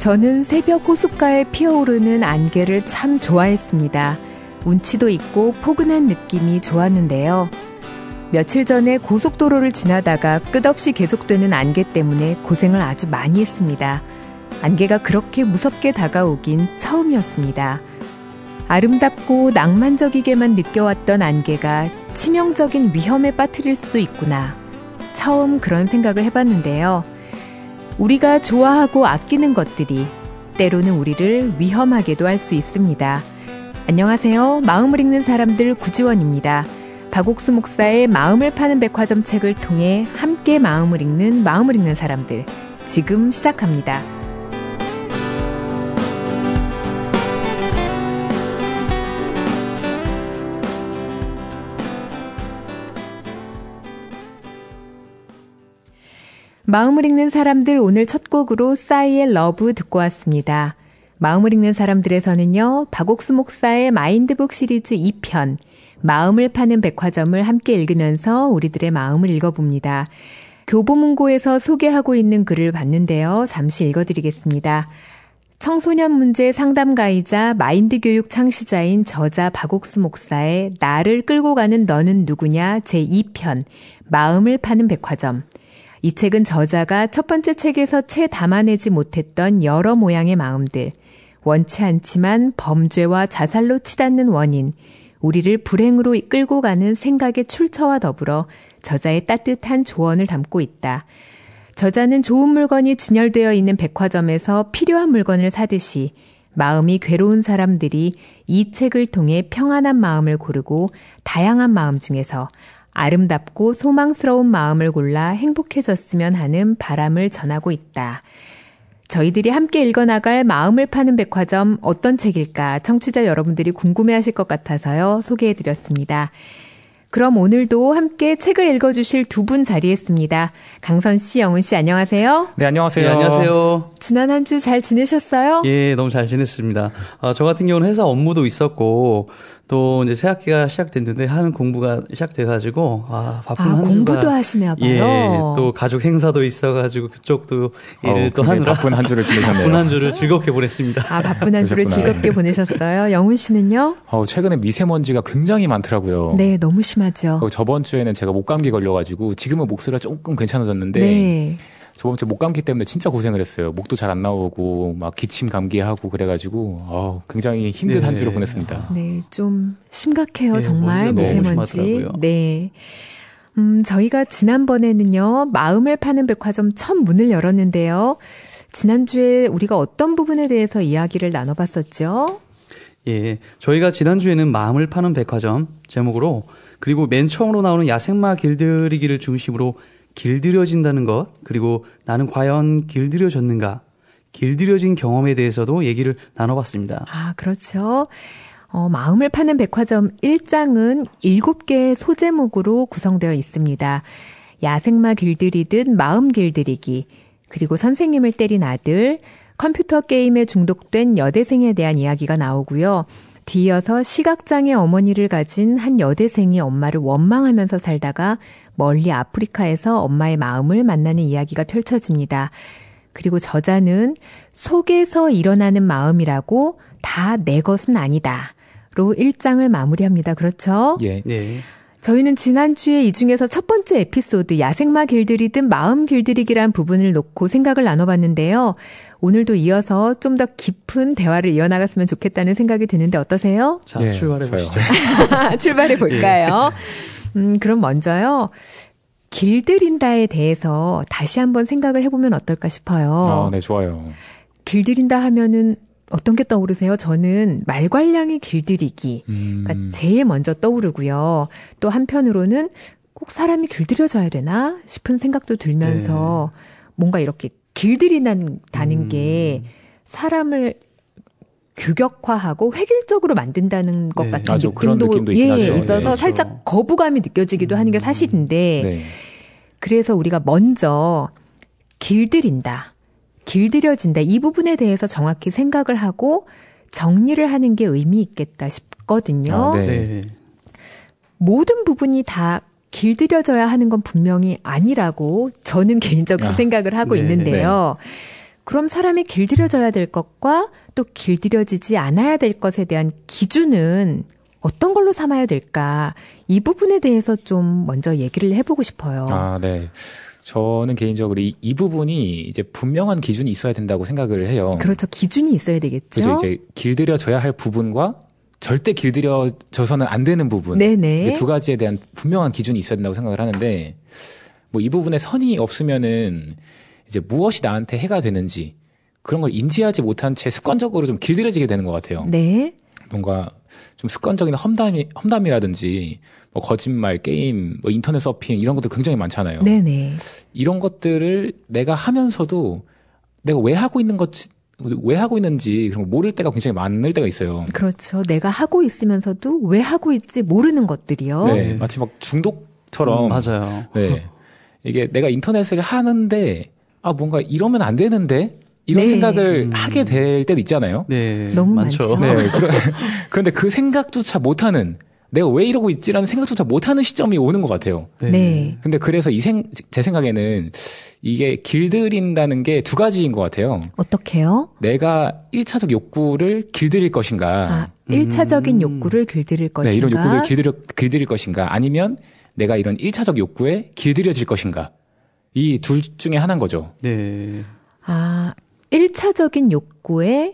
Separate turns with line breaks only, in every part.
저는 새벽 호숫가에 피어오르는 안개를 참 좋아했습니다. 운치도 있고 포근한 느낌이 좋았는데요. 며칠 전에 고속도로를 지나다가 끝없이 계속되는 안개 때문에 고생을 아주 많이 했습니다. 안개가 그렇게 무섭게 다가오긴 처음이었습니다. 아름답고 낭만적이게만 느껴왔던 안개가 치명적인 위험에 빠뜨릴 수도 있구나. 처음 그런 생각을 해봤는데요. 우리가 좋아하고 아끼는 것들이 때로는 우리를 위험하게도 할 수 있습니다. 안녕하세요. 마음을 읽는 사람들 구지원입니다. 박옥수 목사의 마음을 파는 백화점 책을 통해 함께 마음을 읽는 사람들. 지금 시작합니다. 마음을 읽는 사람들 오늘 첫 곡으로 싸이의 러브 듣고 왔습니다. 마음을 읽는 사람들에서는요. 박옥수 목사의 마인드북 시리즈 2편 마음을 파는 백화점을 함께 읽으면서 우리들의 마음을 읽어봅니다. 교보문고에서 소개하고 있는 글을 봤는데요. 잠시 읽어드리겠습니다. 청소년 문제 상담가이자 마인드 교육 창시자인 저자 박옥수 목사의 나를 끌고 가는 너는 누구냐 제2편 마음을 파는 백화점. 이 책은 저자가 첫 번째 책에서 채 담아내지 못했던 여러 모양의 마음들, 원치 않지만 범죄와 자살로 치닫는 원인, 우리를 불행으로 끌고 가는 생각의 출처와 더불어 저자의 따뜻한 조언을 담고 있다. 저자는 좋은 물건이 진열되어 있는 백화점에서 필요한 물건을 사듯이 마음이 괴로운 사람들이 이 책을 통해 평안한 마음을 고르고 다양한 마음 중에서 아름답고 소망스러운 마음을 골라 행복해졌으면 하는 바람을 전하고 있다. 저희들이 함께 읽어나갈 마음을 파는 백화점 어떤 책일까 청취자 여러분들이 궁금해하실 것 같아서요. 소개해드렸습니다. 그럼 오늘도 함께 책을 읽어주실 두 분 자리했습니다. 강선 씨, 영은 씨 안녕하세요.
네, 안녕하세요.
네, 안녕하세요.
지난 한 주 잘 지내셨어요?
예, 너무 잘 지냈습니다. 저 같은 경우는 회사 업무도 있었고 또 이제 새학기가 시작됐는데 하는 공부가 시작돼가지고 바쁜 한 주가
공부도 하시나 봐요.
예, 또 가족 행사도 있어가지고 그쪽도 일을 또 하느라
바쁜 한 주를 지내셨네요.
바쁜 한 주를 즐겁게 보냈습니다.
바쁜 한 주를 즐겁게 보내셨어요. 영훈 씨는요?
최근에 미세먼지가 굉장히 많더라고요.
네, 너무 심하죠.
저번 주에는 제가 목감기 걸려가지고 지금은 목소리가 조금 괜찮아졌는데
네.
저번 주에 목감기 때문에 진짜 고생을 했어요. 목도 잘 안 나오고 막 기침 감기하고 그래가지고 굉장히 힘든 한 주를 보냈습니다.
네, 좀 심각해요.
네,
정말 미세먼지. 네. 저희가 지난번에는요. 마음을 파는 백화점 첫 문을 열었는데요. 지난주에 우리가 어떤 부분에 대해서 이야기를 나눠봤었죠?
예, 저희가 지난주에는 마음을 파는 백화점 제목으로 그리고 맨 처음으로 나오는 야생마 길들이기를 중심으로 길들여진다는 것, 그리고 나는 과연 길들여졌는가, 길들여진 경험에 대해서도 얘기를 나눠봤습니다.
그렇죠. 마음을 파는 백화점 1장은 7개의 소제목으로 구성되어 있습니다. 야생마 길들이듯 마음 길들이기, 그리고 선생님을 때린 아들, 컴퓨터 게임에 중독된 여대생에 대한 이야기가 나오고요. 뒤이어서 시각장애 어머니를 가진 한 여대생이 엄마를 원망하면서 살다가 멀리 아프리카에서 엄마의 마음을 만나는 이야기가 펼쳐집니다. 그리고 저자는 속에서 일어나는 마음이라고 다 내 것은 아니다. 로 1장을 마무리합니다. 그렇죠?
예.
네.
저희는 지난주에 이 중에서 첫 번째 에피소드 야생마 길들이든 마음 길들이기란 부분을 놓고 생각을 나눠봤는데요. 오늘도 이어서 좀 더 깊은 대화를 이어나갔으면 좋겠다는 생각이 드는데 어떠세요?
자, 출발해보시죠.
출발해볼까요? 그럼 먼저요. 길들인다에 대해서 다시 한번 생각을 해보면 어떨까 싶어요.
네, 좋아요.
길들인다 하면은 어떤 게 떠오르세요? 저는 말괄량의 길들이기. 그러니까 제일 먼저 떠오르고요. 또 한편으로는 꼭 사람이 길들여져야 되나 싶은 생각도 들면서 뭔가 이렇게 길들인다는 게 사람을 규격화하고 획일적으로 만든다는 것 같은 느낌도 있어서 살짝 거부감이 느껴지기도 하는 게 사실인데 그래서 우리가 먼저 길들인다. 길들여진다. 이 부분에 대해서 정확히 생각을 하고 정리를 하는 게 의미 있겠다 싶거든요. 모든 부분이 다 길들여져야 하는 건 분명히 아니라고 저는 개인적으로 생각을 하고 있는데요. 그럼 사람이 길들여져야 될 것과 또 길들여지지 않아야 될 것에 대한 기준은 어떤 걸로 삼아야 될까? 이 부분에 대해서 좀 먼저 얘기를 해보고 싶어요.
네. 저는 개인적으로 이 부분이 이제 분명한 기준이 있어야 된다고 생각을 해요.
그렇죠. 기준이 있어야 되겠죠.
그죠. 이제 길들여져야 할 부분과 절대 길들여져서는 안 되는 부분.
네네.
두 가지에 대한 분명한 기준이 있어야 된다고 생각을 하는데, 뭐 이 부분에 선이 없으면은 이제 무엇이 나한테 해가 되는지 그런 걸 인지하지 못한 채 습관적으로 좀 길들여지게 되는 것 같아요.
네.
뭔가 좀 습관적인 험담이라든지 뭐 거짓말, 게임, 뭐 인터넷 서핑 이런 것들 굉장히 많잖아요.
네네.
이런 것들을 내가 하면서도 내가 왜 하고 있는지 그런 걸 모를 때가 굉장히 많을 때가 있어요.
그렇죠. 내가 하고 있으면서도 왜 하고 있지 모르는 것들이요.
네, 마치 막 중독처럼.
맞아요.
네, 이게 내가 인터넷을 하는데 뭔가 이러면 안 되는데 이런
네.
생각을 하게 될 때도 있잖아요.
네,
너무 많죠.
네, 그런데 그 생각조차 못하는, 내가 왜 이러고 있지라는 생각조차 못하는 시점이 오는 것 같아요.
네.
근데 그래서 제 생각에는 이게 길들인다는 게 두 가지인 것 같아요.
어떻게요? 내가
1차적 욕구를 길들일 것인가.
1차적인 욕구를 길들일 것인가.
네, 이런 욕구를 길들일 것인가. 아니면 내가 이런 1차적 욕구에 길들여질 것인가. 이 둘 중에 하나인 거죠.
네.
1차적인 욕구에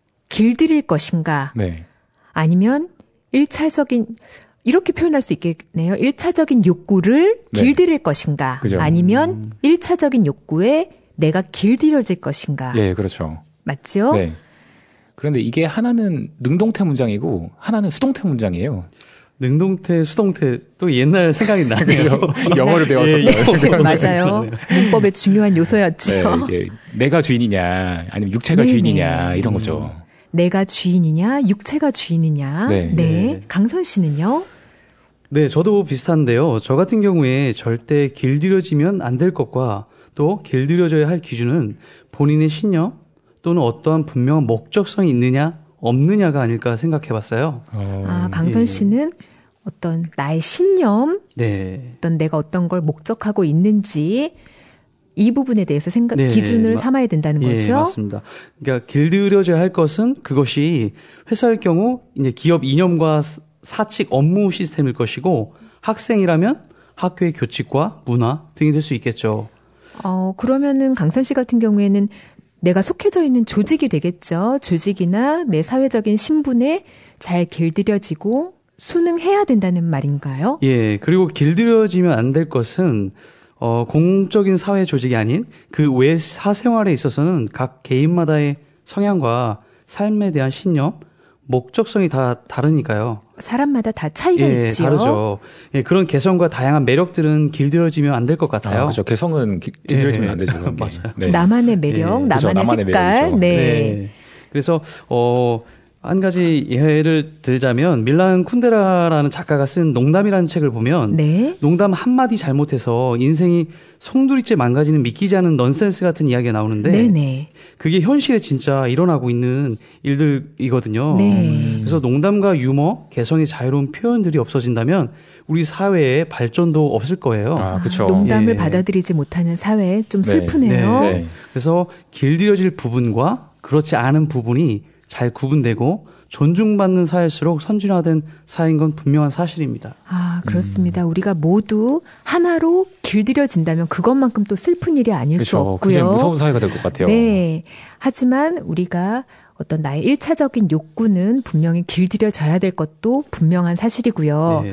길들일 것인가.
네.
아니면 1차적인, 이렇게 표현할 수 있겠네요. 1차적인 욕구를 길들일 것인가.
그죠.
아니면 1차적인 욕구에 내가 길들여질 것인가.
예, 그렇죠.
맞죠?
네. 그런데 이게 하나는 능동태 문장이고 하나는 수동태 문장이에요.
능동태, 수동태 또 옛날 생각이 나네요.
영어를 배워서.
맞아요. 문법의 중요한 요소였죠.
네, 이게 내가 주인이냐 아니면 육체가 주인이냐 이런 거죠.
내가 주인이냐 육체가 주인이냐. 네. 강선 씨는요?
네, 저도 비슷한데요. 저 같은 경우에 절대 길들여지면 안 될 것과 또 길들여져야 할 기준은 본인의 신념 또는 어떠한 분명한 목적성이 있느냐 없느냐가 아닐까 생각해봤어요.
강선 씨는 어떤 나의 신념,
네.
어떤 내가 어떤 걸 목적하고 있는지 이 부분에 대해서 기준을 삼아야 된다는 거죠.
예, 맞습니다. 그러니까 길들여져야 할 것은 그것이 회사일 경우 이제 기업 이념과 사칙 업무 시스템일 것이고 학생이라면 학교의 교칙과 문화 등이 될 수 있겠죠.
그러면은 강선 씨 같은 경우에는 내가 속해져 있는 조직이 되겠죠. 조직이나 내 사회적인 신분에 잘 길들여지고 순응해야 된다는 말인가요?
예, 그리고 길들여지면 안 될 것은 공적인 사회 조직이 아닌 그 외 사생활에 있어서는 각 개인마다의 성향과 삶에 대한 신념, 목적성이 다 다르니까요.
사람마다 다 차이가 있지요.
다르죠. 예, 그런 개성과 다양한 매력들은 길들여지면 안 될 것 같아요.
그렇죠. 개성은 길들여지면 안 되죠.
맞아요.
네.
나만의 매력, 나만의 색깔. 네.
그래서 한 가지 예를 들자면 밀란 쿤데라라는 작가가 쓴 농담이라는 책을 보면 농담 한마디 잘못해서 인생이 송두리째 망가지는 믿기지 않은 넌센스 같은 이야기가 나오는데 그게 현실에 진짜 일어나고 있는 일들이거든요. 그래서 농담과 유머, 개성이 자유로운 표현들이 없어진다면 우리 사회에 발전도 없을 거예요.
그렇죠.
농담을 받아들이지 못하는 사회 좀 슬프네요.
그래서 길들여질 부분과 그렇지 않은 부분이 잘 구분되고 존중받는 사회일수록 선진화된 사회인 건 분명한 사실입니다.
그렇습니다. 우리가 모두 하나로 길들여진다면 그것만큼 또 슬픈 일이 아닐 수 없고요.
굉장히 무서운 사회가 될 것 같아요.
네. 하지만 우리가 어떤 나의 1차적인 욕구는 분명히 길들여져야 될 것도 분명한 사실이고요.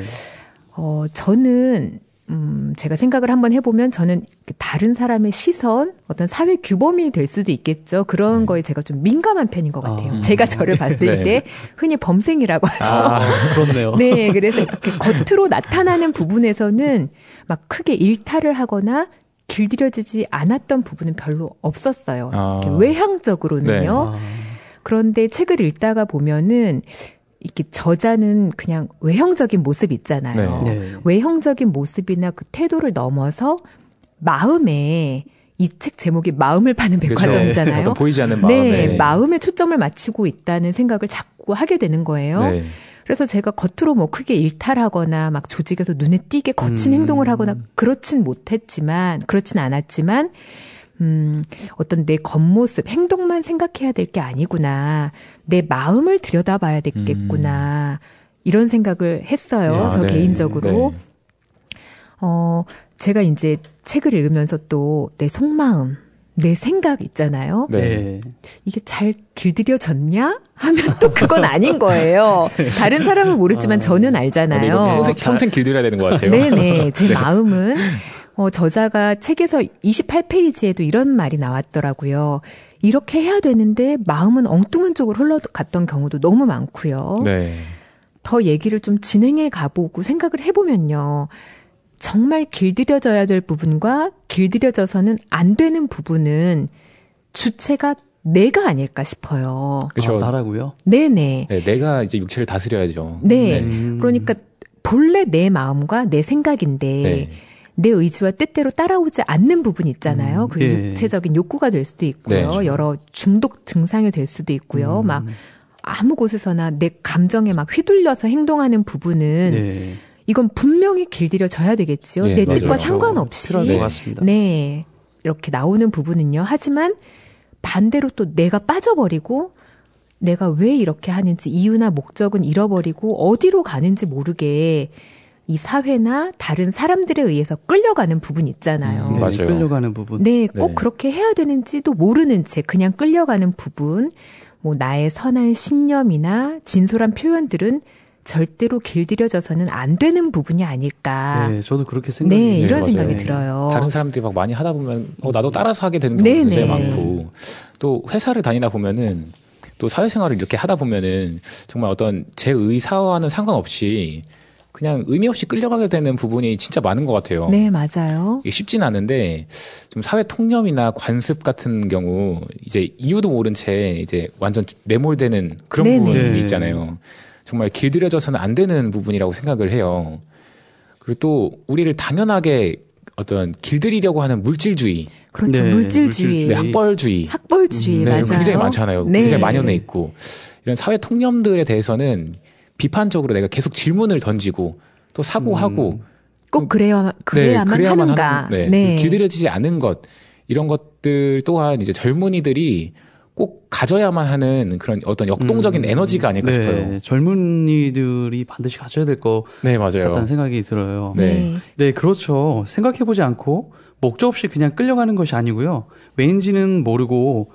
저는 제가 생각을 한번 해보면 저는 다른 사람의 시선, 어떤 사회 규범이 될 수도 있겠죠. 그런 거에 제가 좀 민감한 편인 것 같아요. 제가 저를 봤을 때 흔히 범생이라고 하죠.
그렇네요.
네, 그래서 이렇게 겉으로 나타나는 부분에서는 막 크게 일탈을 하거나 길들여지지 않았던 부분은 별로 없었어요. 외향적으로는요. 그런데 책을 읽다가 보면은 이렇게 저자는 그냥 외형적인 모습 있잖아요. 외형적인 모습이나 그 태도를 넘어서 마음에, 이 책 제목이 마음을 파는 백화점이잖아요.
어떤 보이지 않는 마음에.
마음에 초점을 맞추고 있다는 생각을 자꾸 하게 되는 거예요. 그래서 제가 겉으로 뭐 크게 일탈하거나 막 조직에서 눈에 띄게 거친 행동을 하거나 그렇진 않았지만 어떤 내 겉모습, 행동만 생각해야 될 게 아니구나. 내 마음을 들여다봐야 되겠구나. 이런 생각을 했어요. 저
네.
개인적으로.
네.
제가 이제 책을 읽으면서 또 내 속마음, 내 생각 있잖아요.
네.
이게 잘 길들여졌냐? 하면 또 그건 아닌 거예요. 다른 사람은 모르지만 저는 알잖아요.
이거 평생 길들여야 되는 것 같아요.
네네. 제 마음은 저자가 책에서 28페이지에도 이런 말이 나왔더라고요. 이렇게 해야 되는데 마음은 엉뚱한 쪽으로 흘러갔던 경우도 너무 많고요.
네.
더 얘기를 좀 진행해 가보고 생각을 해보면요. 정말 길들여져야 될 부분과 길들여져서는 안 되는 부분은 주체가 내가 아닐까 싶어요.
그렇죠.
나라고요?
네네.
네, 내가 이제 육체를 다스려야죠.
네. 그러니까 본래 내 마음과 내 생각인데
네.
내 의지와 뜻대로 따라오지 않는 부분이 있잖아요. 그게
네.
육체적인 욕구가 될 수도 있고요.
네, 그렇죠.
여러 중독 증상이 될 수도 있고요. 막 아무 곳에서나 내 감정에 막 휘둘려서 행동하는 부분은
네.
이건 분명히 길들여져야 되겠지요.
네,
내
맞아요.
뜻과 상관없이.
필요할 것 같습니다.
네. 이렇게 나오는 부분은요. 하지만 반대로 또 내가 빠져버리고 내가 왜 이렇게 하는지 이유나 목적은 잃어버리고 어디로 가는지 모르게 이 사회나 다른 사람들에 의해서 끌려가는 부분 있잖아요.
네,
맞아요.
끌려가는 부분.
네, 꼭
네.
그렇게 해야 되는지도 모르는 채 그냥 끌려가는 부분, 뭐 나의 선한 신념이나 진솔한 표현들은 절대로 길들여져서는 안 되는 부분이 아닐까.
네, 저도 그렇게 생각해요.
네, 이런
맞아요.
생각이 들어요.
다른 사람들이 막 많이 하다 보면 나도 따라서 하게 되는 경우도
네네.
굉장히 많고 또 회사를 다니다 보면은 또 사회생활을 이렇게 하다 보면은 정말 어떤 제 의사와는 상관없이 그냥 의미 없이 끌려가게 되는 부분이 진짜 많은 것 같아요.
네, 맞아요.
이게 쉽진 않은데 좀 사회 통념이나 관습 같은 경우 이제 이유도 모른 채 이제 완전 매몰되는 그런
네네.
부분이
네.
있잖아요. 정말 길들여져서는 안 되는 부분이라고 생각을 해요. 그리고 또 우리를 당연하게 어떤 길들이려고 하는 물질주의,
그렇죠.
네,
물질주의,
네, 학벌주의,
학벌주의,
네,
맞아요.
굉장히 많잖아요.
네.
굉장히 만연해 있고 이런 사회 통념들에 대해서는 비판적으로 내가 계속 질문을 던지고 또 사고하고
꼭 그래야만 하는가.
네. 길들여지지 않은 것 이런 것들 또한 이제 젊은이들이 꼭 가져야만 하는 그런 어떤 역동적인 에너지가 아닐까
네,
싶어요.
젊은이들이 반드시 가져야 될 것
네, 맞아요.
같다는 생각이 들어요.
네.
네, 그렇죠. 생각해보지 않고 목적 없이 그냥 끌려가는 것이 아니고요. 왜인지는 모르고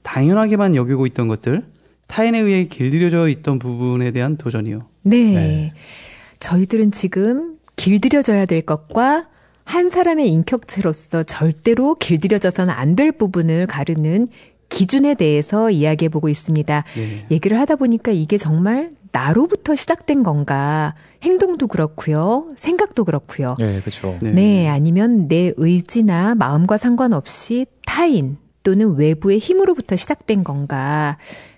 당연하게만 여기고 있던 것들, 타인에 의해 길들여져 있던 부분에 대한 도전이요.
네.
네.
저희들은 지금 길들여져야 될 것과 한 사람의 인격체로서 절대로 길들여져서는 안 될 부분을 가르는 기준에 대해서 이야기해보고 있습니다.
네.
얘기를 하다 보니까 이게 정말 나로부터 시작된 건가, 행동도 그렇고요, 생각도 그렇고요.
네, 그렇죠.
네, 아니면 내 의지나 마음과 상관없이 타인 또는 외부의 힘으로부터 시작된 건가,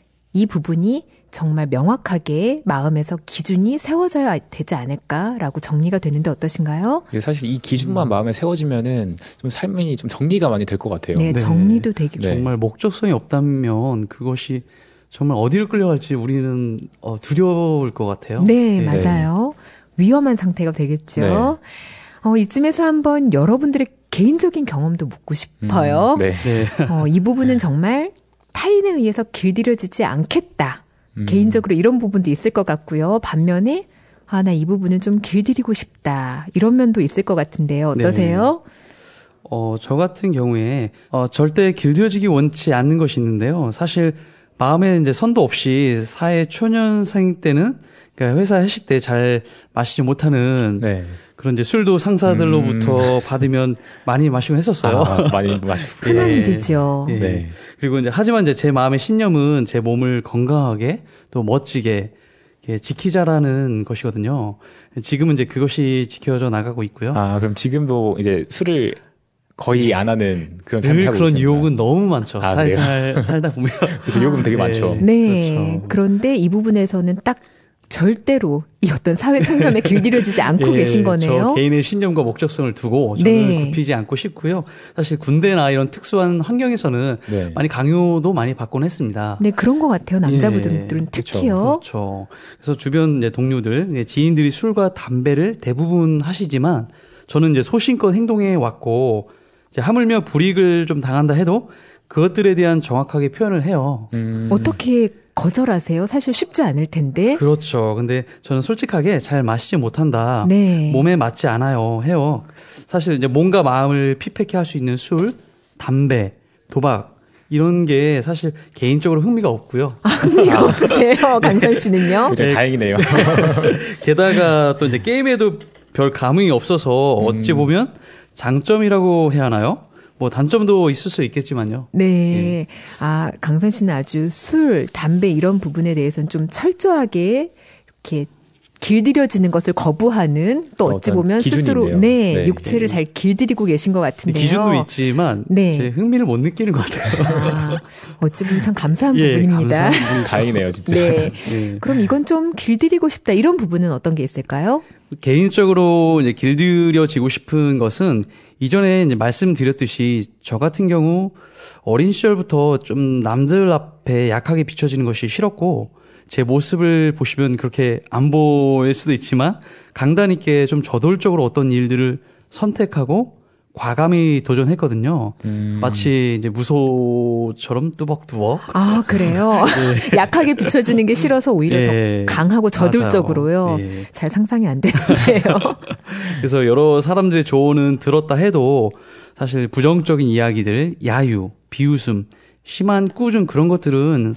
이 부분이 정말 명확하게 마음에서 기준이 세워져야 되지 않을까라고 정리가 되는데 어떠신가요?
사실 이 기준만 마음에 세워지면은 좀 삶이 좀 정리가 많이 될 것 같아요.
네,
네.
정리도 되기
네.
정말 목적성이 없다면 그것이 정말 어디를 끌려갈지 우리는 두려울 것 같아요.
네, 맞아요. 위험한 상태가 되겠죠. 이쯤에서 한번 여러분들의 개인적인 경험도 묻고 싶어요.
네.
네.
이 부분은 정말 타인에 의해서 길들여지지 않겠다. 개인적으로 이런 부분도 있을 것 같고요. 반면에 나 이 부분은 좀 길들이고 싶다. 이런 면도 있을 것 같은데요. 어떠세요?
저 같은 경우에 절대 길들여지기 원치 않는 것이 있는데요. 사실 마음에 이제 선도 없이 사회 초년생 때는 그러니까 회사 회식 때 잘 마시지 못하는
네.
그런 이제 술도 상사들로부터 받으면 많이 마시곤 했었어요.
많이 마셨어요.
흔한
예.
일이죠.
예.
네.
그리고 이제 하지만 이제 제 마음의 신념은 제 몸을 건강하게 또 멋지게 이렇게 지키자라는 것이거든요. 지금은 이제 그것이 지켜져 나가고 있고요.
그럼 지금도 이제 술을 거의 안 하는 그런 삶을
늘
하고
그런
계십니다.
유혹은 너무 많죠.
그래요?
살다 보면.
그렇죠. 요금 되게 많죠.
네.
그렇죠.
그런데 이 부분에서는 딱 절대로 이 어떤 사회 통념에 길들여지지 않고 계신 거네요.
저 개인의 신념과 목적성을 두고 저는
네.
굽히지 않고 싶고요. 사실 군대나 이런 특수한 환경에서는
네.
많이 강요도 많이 받곤 했습니다.
네, 그런 것 같아요. 남자분들은
예,
특히요.
그렇죠. 그래서 주변 이제 동료들, 지인들이 술과 담배를 대부분 하시지만 저는 이제 소신껏 행동해 왔고 이제 하물며 불이익을 좀 당한다 해도 그것들에 대한 정확하게 표현을 해요.
어떻게 거절하세요? 사실 쉽지 않을 텐데.
그렇죠. 근데 저는 솔직하게 잘 마시지 못한다.
네.
몸에 맞지 않아요. 해요. 사실 이제 몸과 마음을 피폐케 할 수 있는 술, 담배, 도박 이런 게 사실 개인적으로 흥미가 없고요.
흥미가 없으세요, 강선 씨는요?
네, 다행이네요.
게다가 또 이제 게임에도 별 감흥이 없어서 어찌 보면 장점이라고 해야 하나요? 뭐 단점도 있을 수 있겠지만요.
네. 아, 강선 씨는 아주 술, 담배 이런 부분에 대해서는 좀 철저하게 이렇게 길들여지는 것을 거부하는 또 어찌 보면 스스로 네, 육체를 잘 길들이고 계신 것 같은데요.
기준도 있지만
네.
제 흥미를 못 느끼는 것 같아요.
아, 어찌 보면 참 감사한 부분입니다.
다행이네요, 진짜.
네. 그럼 이건 좀 길들이고 싶다 이런 부분은 어떤 게 있을까요?
개인적으로 이제 길들여지고 싶은 것은 이전에 이제 말씀드렸듯이 저 같은 경우 어린 시절부터 좀 남들 앞에 약하게 비춰지는 것이 싫었고 제 모습을 보시면 그렇게 안 보일 수도 있지만 강단 있게 좀 저돌적으로 어떤 일들을 선택하고 과감히 도전했거든요. 마치 이제 무소처럼 뚜벅뚜벅.
아, 그래요? 네. 약하게 비춰지는 게 싫어서 오히려 더 강하고 저돌적으로요. 네. 잘 상상이 안 되는데요.
그래서 여러 사람들의 조언은 들었다 해도 사실 부정적인 이야기들, 야유, 비웃음, 심한 꾸중 그런 것들은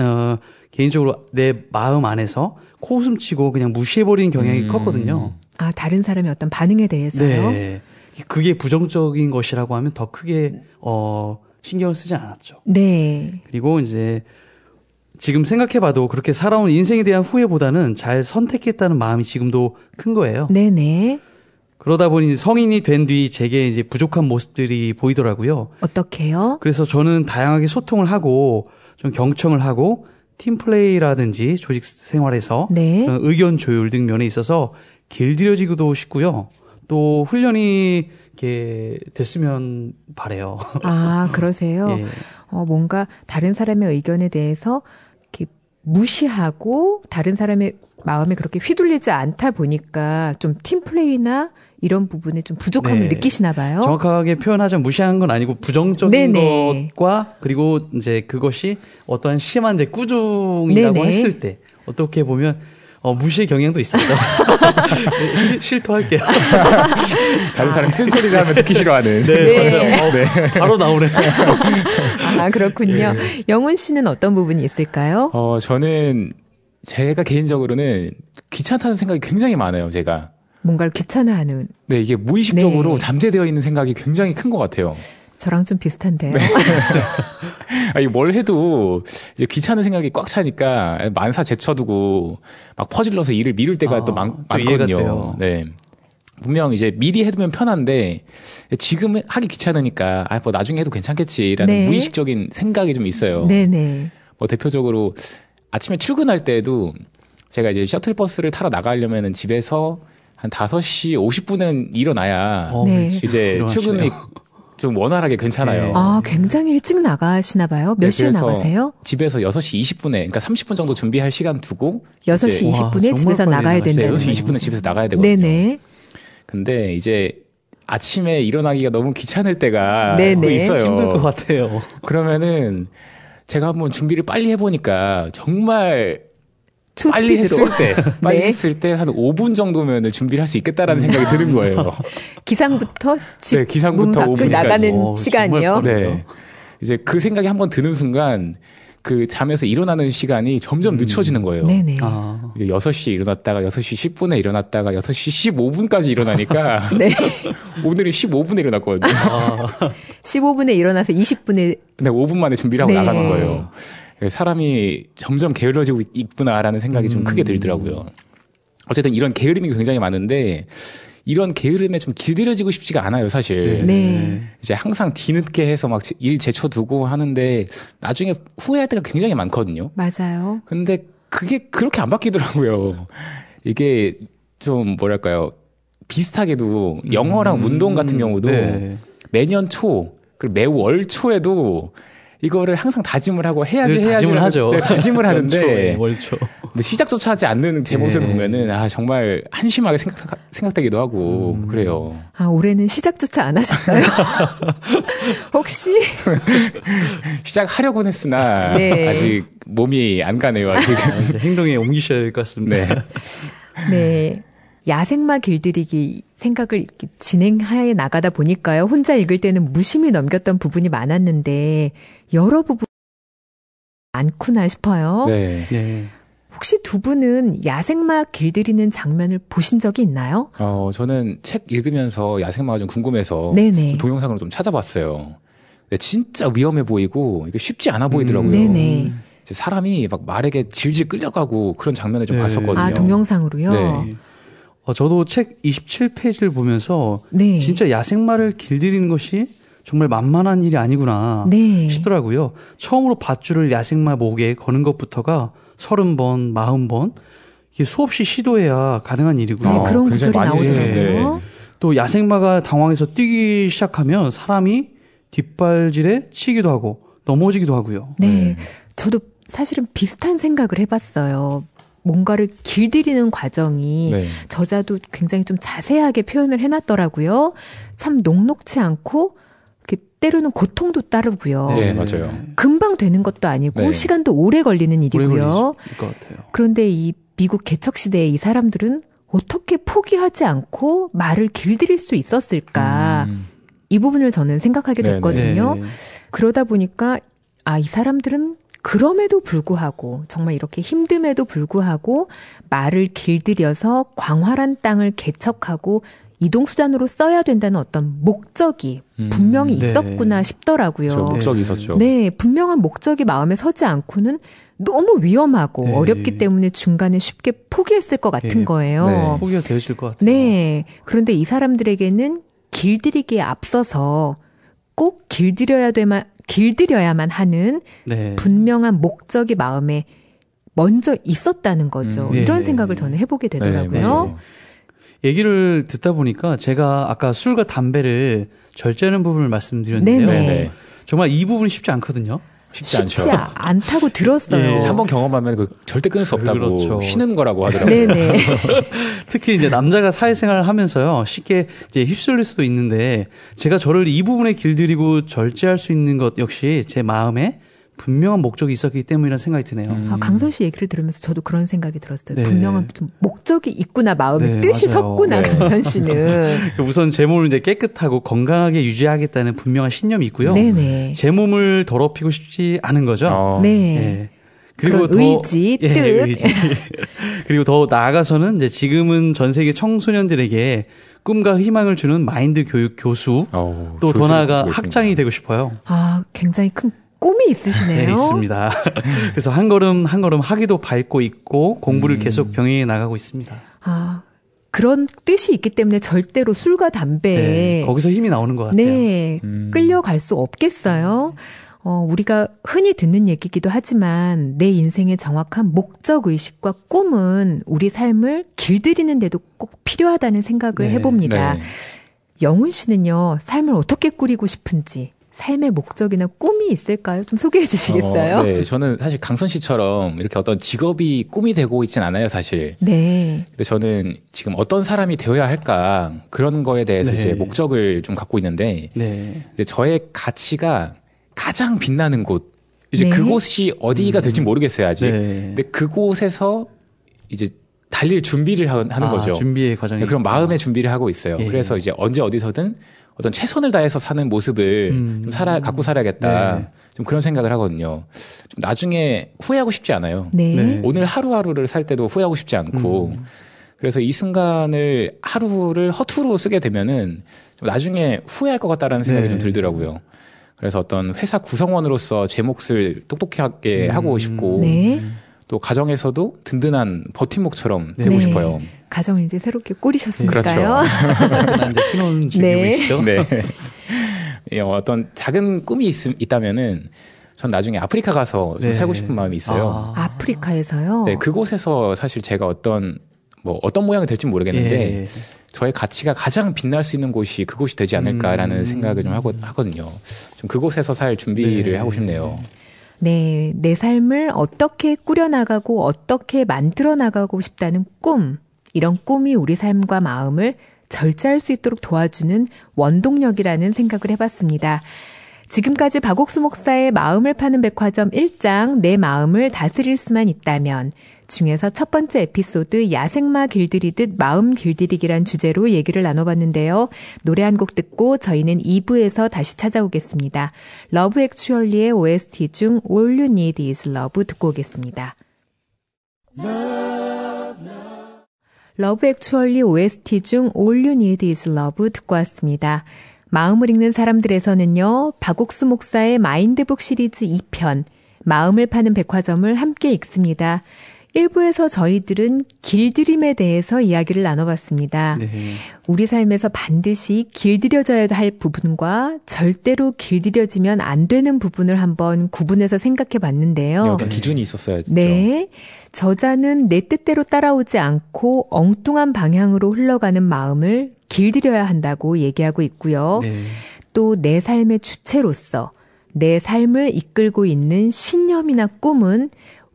개인적으로 내 마음 안에서 코웃음 치고 그냥 무시해버리는 경향이 컸거든요.
아, 다른 사람의 어떤 반응에 대해서요?
네. 그게 부정적인 것이라고 하면 더 크게 신경을 쓰지 않았죠.
네.
그리고 이제 지금 생각해봐도 그렇게 살아온 인생에 대한 후회보다는 잘 선택했다는 마음이 지금도 큰 거예요.
네네.
그러다 보니 성인이 된 뒤 제게 이제 부족한 모습들이 보이더라고요.
어떻게요?
그래서 저는 다양하게 소통을 하고 좀 경청을 하고 팀플레이라든지 조직 생활에서
네.
의견 조율 등 면에 있어서 길들여지기도 쉽고요. 또 훈련이 이렇게 됐으면 바래요.
아, 그러세요?
예.
뭔가 다른 사람의 의견에 대해서 이렇게 무시하고 다른 사람의 마음에 그렇게 휘둘리지 않다 보니까 좀 팀플레이나 이런 부분에 좀 부족함을
네.
느끼시나 봐요.
정확하게 표현하자면 무시한 건 아니고 부정적인
네네.
것과 그리고 이제 그것이 어떠한 심한 이제 꾸중이라고
네네.
했을 때 어떻게 보면 무시의 경향도 있었죠. 실토할게요.
다른 사람이 쓴소리를 하면 듣기 싫어하는.
네, 맞아요. 네. 바로 나오네.
아, 그렇군요. 네. 영훈 씨는 어떤 부분이 있을까요?
저는 제가 개인적으로는 귀찮다는 생각이 굉장히 많아요, 제가.
뭔가를 귀찮아하는.
네, 이게 무의식적으로
네.
잠재되어 있는 생각이 굉장히 큰 것 같아요.
저랑 좀 비슷한데요.
네. 아니, 뭘 해도 이제 귀찮은 생각이 꽉 차니까 만사 제쳐두고 막 퍼질러서 일을 미룰 때가 또 많거든요. 네. 분명 이제 미리 해두면 편한데 지금 하기 귀찮으니까 뭐 나중에 해도 괜찮겠지라는
네.
무의식적인 생각이 좀 있어요.
네네.
뭐 대표적으로 아침에 출근할 때도 제가 이제 셔틀버스를 타러 나가려면은 집에서 한 5시 50분은 일어나야
네.
이제 출근이 좀 원활하게 괜찮아요.
네. 아, 굉장히 일찍 나가시나 봐요. 몇 시에 나가세요?
집에서 6시 20분에, 그러니까 30분 정도 준비할 시간 두고
6시 20분에 집에서 나가야 된다는.
네, 6시 20분에 집에서 나가야 되거든요.
네네.
근데 이제 아침에 일어나기가 너무 귀찮을 때가
네네.
또 있어요.
힘들 것 같아요.
그러면은 제가 한번 준비를 빨리 해보니까 정말 빨리
네.
했을 때 한 5분 정도면 준비를 할 수 있겠다라는 생각이 드는 거예요.
기상부터 집
네, 기상부터
문 밖을 나가는 시간이요.
네. 이제 그 생각이 한번 드는 순간 그 잠에서 일어나는 시간이 점점 늦춰지는 거예요.
네네.
6시에 일어났다가 6시 10분에 일어났다가 6시 15분까지 일어나니까
네.
오늘은 15분에 일어났거든요.
15분에 일어나서 20분에
네, 5분 만에 준비를 하고
네.
나가는 거예요. 사람이 점점 게을러지고 있구나라는 생각이 좀 크게 들더라고요. 어쨌든 이런 게으름이 굉장히 많은데 이런 게으름에 좀 길들여지고 싶지가 않아요, 사실.
네.
이제 항상 뒤늦게 해서 막 일 제쳐두고 하는데 나중에 후회할 때가 굉장히 많거든요.
맞아요.
근데 그게 그렇게 안 바뀌더라고요. 이게 좀 뭐랄까요. 비슷하게도 영어랑 운동 같은 경우도
네.
매년 초, 그리고 매월 초에도 이거를 항상 다짐을 하고 해야지
다짐을 하죠.
네, 다짐을 하는데
월초.
근데 시작조차 하지 않는 제 모습을 보면은 정말 한심하게 생각되기도 하고 그래요.
올해는 시작조차 안 하셨어요? 혹시
시작하려고는 했으나 네. 아직 몸이 안 가네요. 아직
이제 행동에 옮기셔야 될 것 같습니다.
네.
네. 야생마 길들이기 생각을 진행해 나가다 보니까요. 혼자 읽을 때는 무심히 넘겼던 부분이 많았는데 여러 부분이 많구나 싶어요.
네.
네.
혹시 두 분은 야생마 길들이는 장면을 보신 적이 있나요?
저는 책 읽으면서 야생마가 좀 궁금해서 동영상으로 좀 찾아봤어요. 근데 진짜 위험해 보이고 이게 쉽지 않아 보이더라고요.
네네.
사람이 막 말에게 질질 끌려가고 그런 장면을 좀 봤었거든요.
동영상으로요?
네.
저도 책 27페이지를 보면서
네.
진짜 야생마를 길들이는 것이 정말 만만한 일이 아니구나 싶더라고요. 처음으로 밧줄을 야생마 목에 거는 것부터가 30번, 40번 이게 수없이 시도해야 가능한 일이고요.
네, 그런 구절이 나오더라고요.
또 야생마가 당황해서 뛰기 시작하면 사람이 뒷발질에 치기도 하고 넘어지기도 하고요.
네, 저도 사실은 비슷한 생각을 해봤어요. 뭔가를 길들이는 과정이 저자도 굉장히 좀 자세하게 표현을 해놨더라고요. 참 녹록치 않고 때로는 고통도 따르고요.
네, 맞아요.
금방 되는 것도 아니고 시간도 오래 걸리는 일이고요.
오래 걸릴 것 같아요.
그런데 이 미국 개척 시대의 이 사람들은 어떻게 포기하지 않고 말을 길들일 수 있었을까? 이 부분을 저는 생각하게 됐거든요. 그러다 보니까 이 사람들은 그럼에도 불구하고 정말 이렇게 힘듦에도 불구하고 말을 길들여서 광활한 땅을 개척하고 이동수단으로 써야 된다는 어떤 목적이 분명히 있었구나 싶더라고요.
그렇죠. 목적이 있었죠.
네, 분명한 목적이 마음에 서지 않고는 너무 위험하고 어렵기 때문에 중간에 쉽게 포기했을 것 같은 거예요.
포기가 되어질 것 같아요.
네, 그런데 이 사람들에게는 길들이기에 앞서서 꼭 길들여야만 하는 분명한 목적이 마음에 먼저 있었다는 거죠. 이런 생각을 저는 해보게 되더라고요.
얘기를 듣다 보니까 제가 아까 술과 담배를 절제하는 부분을 말씀드렸는데요. 정말 이 부분이 쉽지 않거든요.
쉽지
않다고 들었어요.
한번 경험하면 절대 끊을 수 없다고
그렇죠.
쉬는 거라고 하더라고요.
네네.
특히 이제 남자가 사회생활을 하면서요 쉽게 이제 휩쓸릴 수도 있는데 제가 저를 이 부분에 길들이고 절제할 수 있는 것 역시 제 마음에 분명한 목적이 있었기 때문이라는 생각이 드네요.
강선 씨 얘기를 들으면서 저도 그런 생각이 들었어요. 분명한 목적이 있구나, 마음에 뜻이
맞아요.
섰구나, 강선 씨는.
우선 제 몸을 이제 깨끗하고 건강하게 유지하겠다는 분명한 신념이 있고요. 제 몸을 더럽히고 싶지 않은 거죠.
그리고 더 의지, 뜻.
의지. 그리고 더 나아가서는 이제 지금은 전 세계 청소년들에게 꿈과 희망을 주는 마인드 교육 교수, 또 더 나아가 학장이 되고 싶어요.
굉장히 큰 꿈이 있으시네요.
네, 있습니다. 그래서 한 걸음 한 걸음 학위도 밟고 있고 공부를 계속 병행해 나가고 있습니다.
그런 뜻이 있기 때문에 절대로 술과 담배에
거기서 힘이 나오는 것 같아요.
끌려갈 수 없겠어요. 우리가 흔히 듣는 얘기기도 하지만 내 인생의 정확한 목적의식과 꿈은 우리 삶을 길들이는 데도 꼭 필요하다는 생각을 해봅니다. 영훈 씨는요, 삶을 어떻게 꾸리고 싶은지 삶의 목적이나 꿈이 있을까요? 좀 소개해 주시겠어요?
네, 저는 사실 강선 씨처럼 이렇게 어떤 직업이 꿈이 되고 있진 않아요, 사실.
근데
저는 지금 어떤 사람이 되어야 할까 그런 거에 대해서 이제 목적을 좀 갖고 있는데, 근데 저의 가치가 가장 빛나는 곳, 이제 그곳이 어디가 될지 모르겠어요, 아직. 근데 그곳에서 이제 달릴 준비를 하는 거죠.
준비의 과정이.
그런 마음의 준비를 하고 있어요. 그래서 이제 언제 어디서든 어떤 최선을 다해서 사는 모습을 좀 갖고 살아야겠다. 좀 그런 생각을 하거든요. 좀 나중에 후회하고 싶지 않아요. 오늘 하루하루를 살 때도 후회하고 싶지 않고. 그래서 이 순간을 하루를 허투루 쓰게 되면은 좀 나중에 후회할 것 같다라는 생각이 좀 들더라고요. 그래서 어떤 회사 구성원으로서 제 몫을 똑똑하게 하고 싶고. 또 가정에서도 든든한 버팀목처럼 되고 싶어요.
가정을 이제 새롭게 꾸리셨으니까요.
그렇죠. 이제 신혼 즐기고 있죠.
어떤 작은 꿈이 있다면은 전 나중에 아프리카 가서 좀 살고 싶은 마음이 있어요.
아프리카에서요?
네, 그곳에서 사실 제가 어떤 모양이 될지 모르겠는데 저의 가치가 가장 빛날 수 있는 곳이 그곳이 되지 않을까라는 생각을 좀 하거든요. 좀 그곳에서 살 준비를
네.
하고 싶네요.
네, 내 삶을 어떻게 꾸려나가고 어떻게 만들어나가고 싶다는 꿈. 이런 꿈이 우리 삶과 마음을 절제할 수 있도록 도와주는 원동력이라는 생각을 해봤습니다. 지금까지 박옥수 목사의 마음을 파는 백화점 1장 내 마음을 다스릴 수만 있다면 중에서 첫 번째 에피소드 야생마 길들이듯 마음 길들이기란 주제로 얘기를 나눠봤는데요. 노래 한 곡 듣고 저희는 2부에서 다시 찾아오겠습니다. 러브 액츄얼리의 OST 중 All You Need Is Love 듣고 오겠습니다. 러브 액츄얼리 OST 중 All You Need Is Love 듣고 왔습니다. 마음을 읽는 사람들에서는요. 박옥수 목사의 마인드북 시리즈 2편 마음을 파는 백화점을 함께 읽습니다. 1부에서 저희들은 길들임에 대해서 이야기를 나눠봤습니다.
네.
우리 삶에서 반드시 길들여져야 할 부분과 절대로 길들여지면 안 되는 부분을 한번 구분해서 생각해 봤는데요.
어떤 기준이 있었어야죠.
네. 저자는 내 뜻대로 따라오지 않고 엉뚱한 방향으로 흘러가는 마음을 길들여야 한다고 얘기하고 있고요.
네.
또 내 삶의 주체로서 내 삶을 이끌고 있는 신념이나 꿈은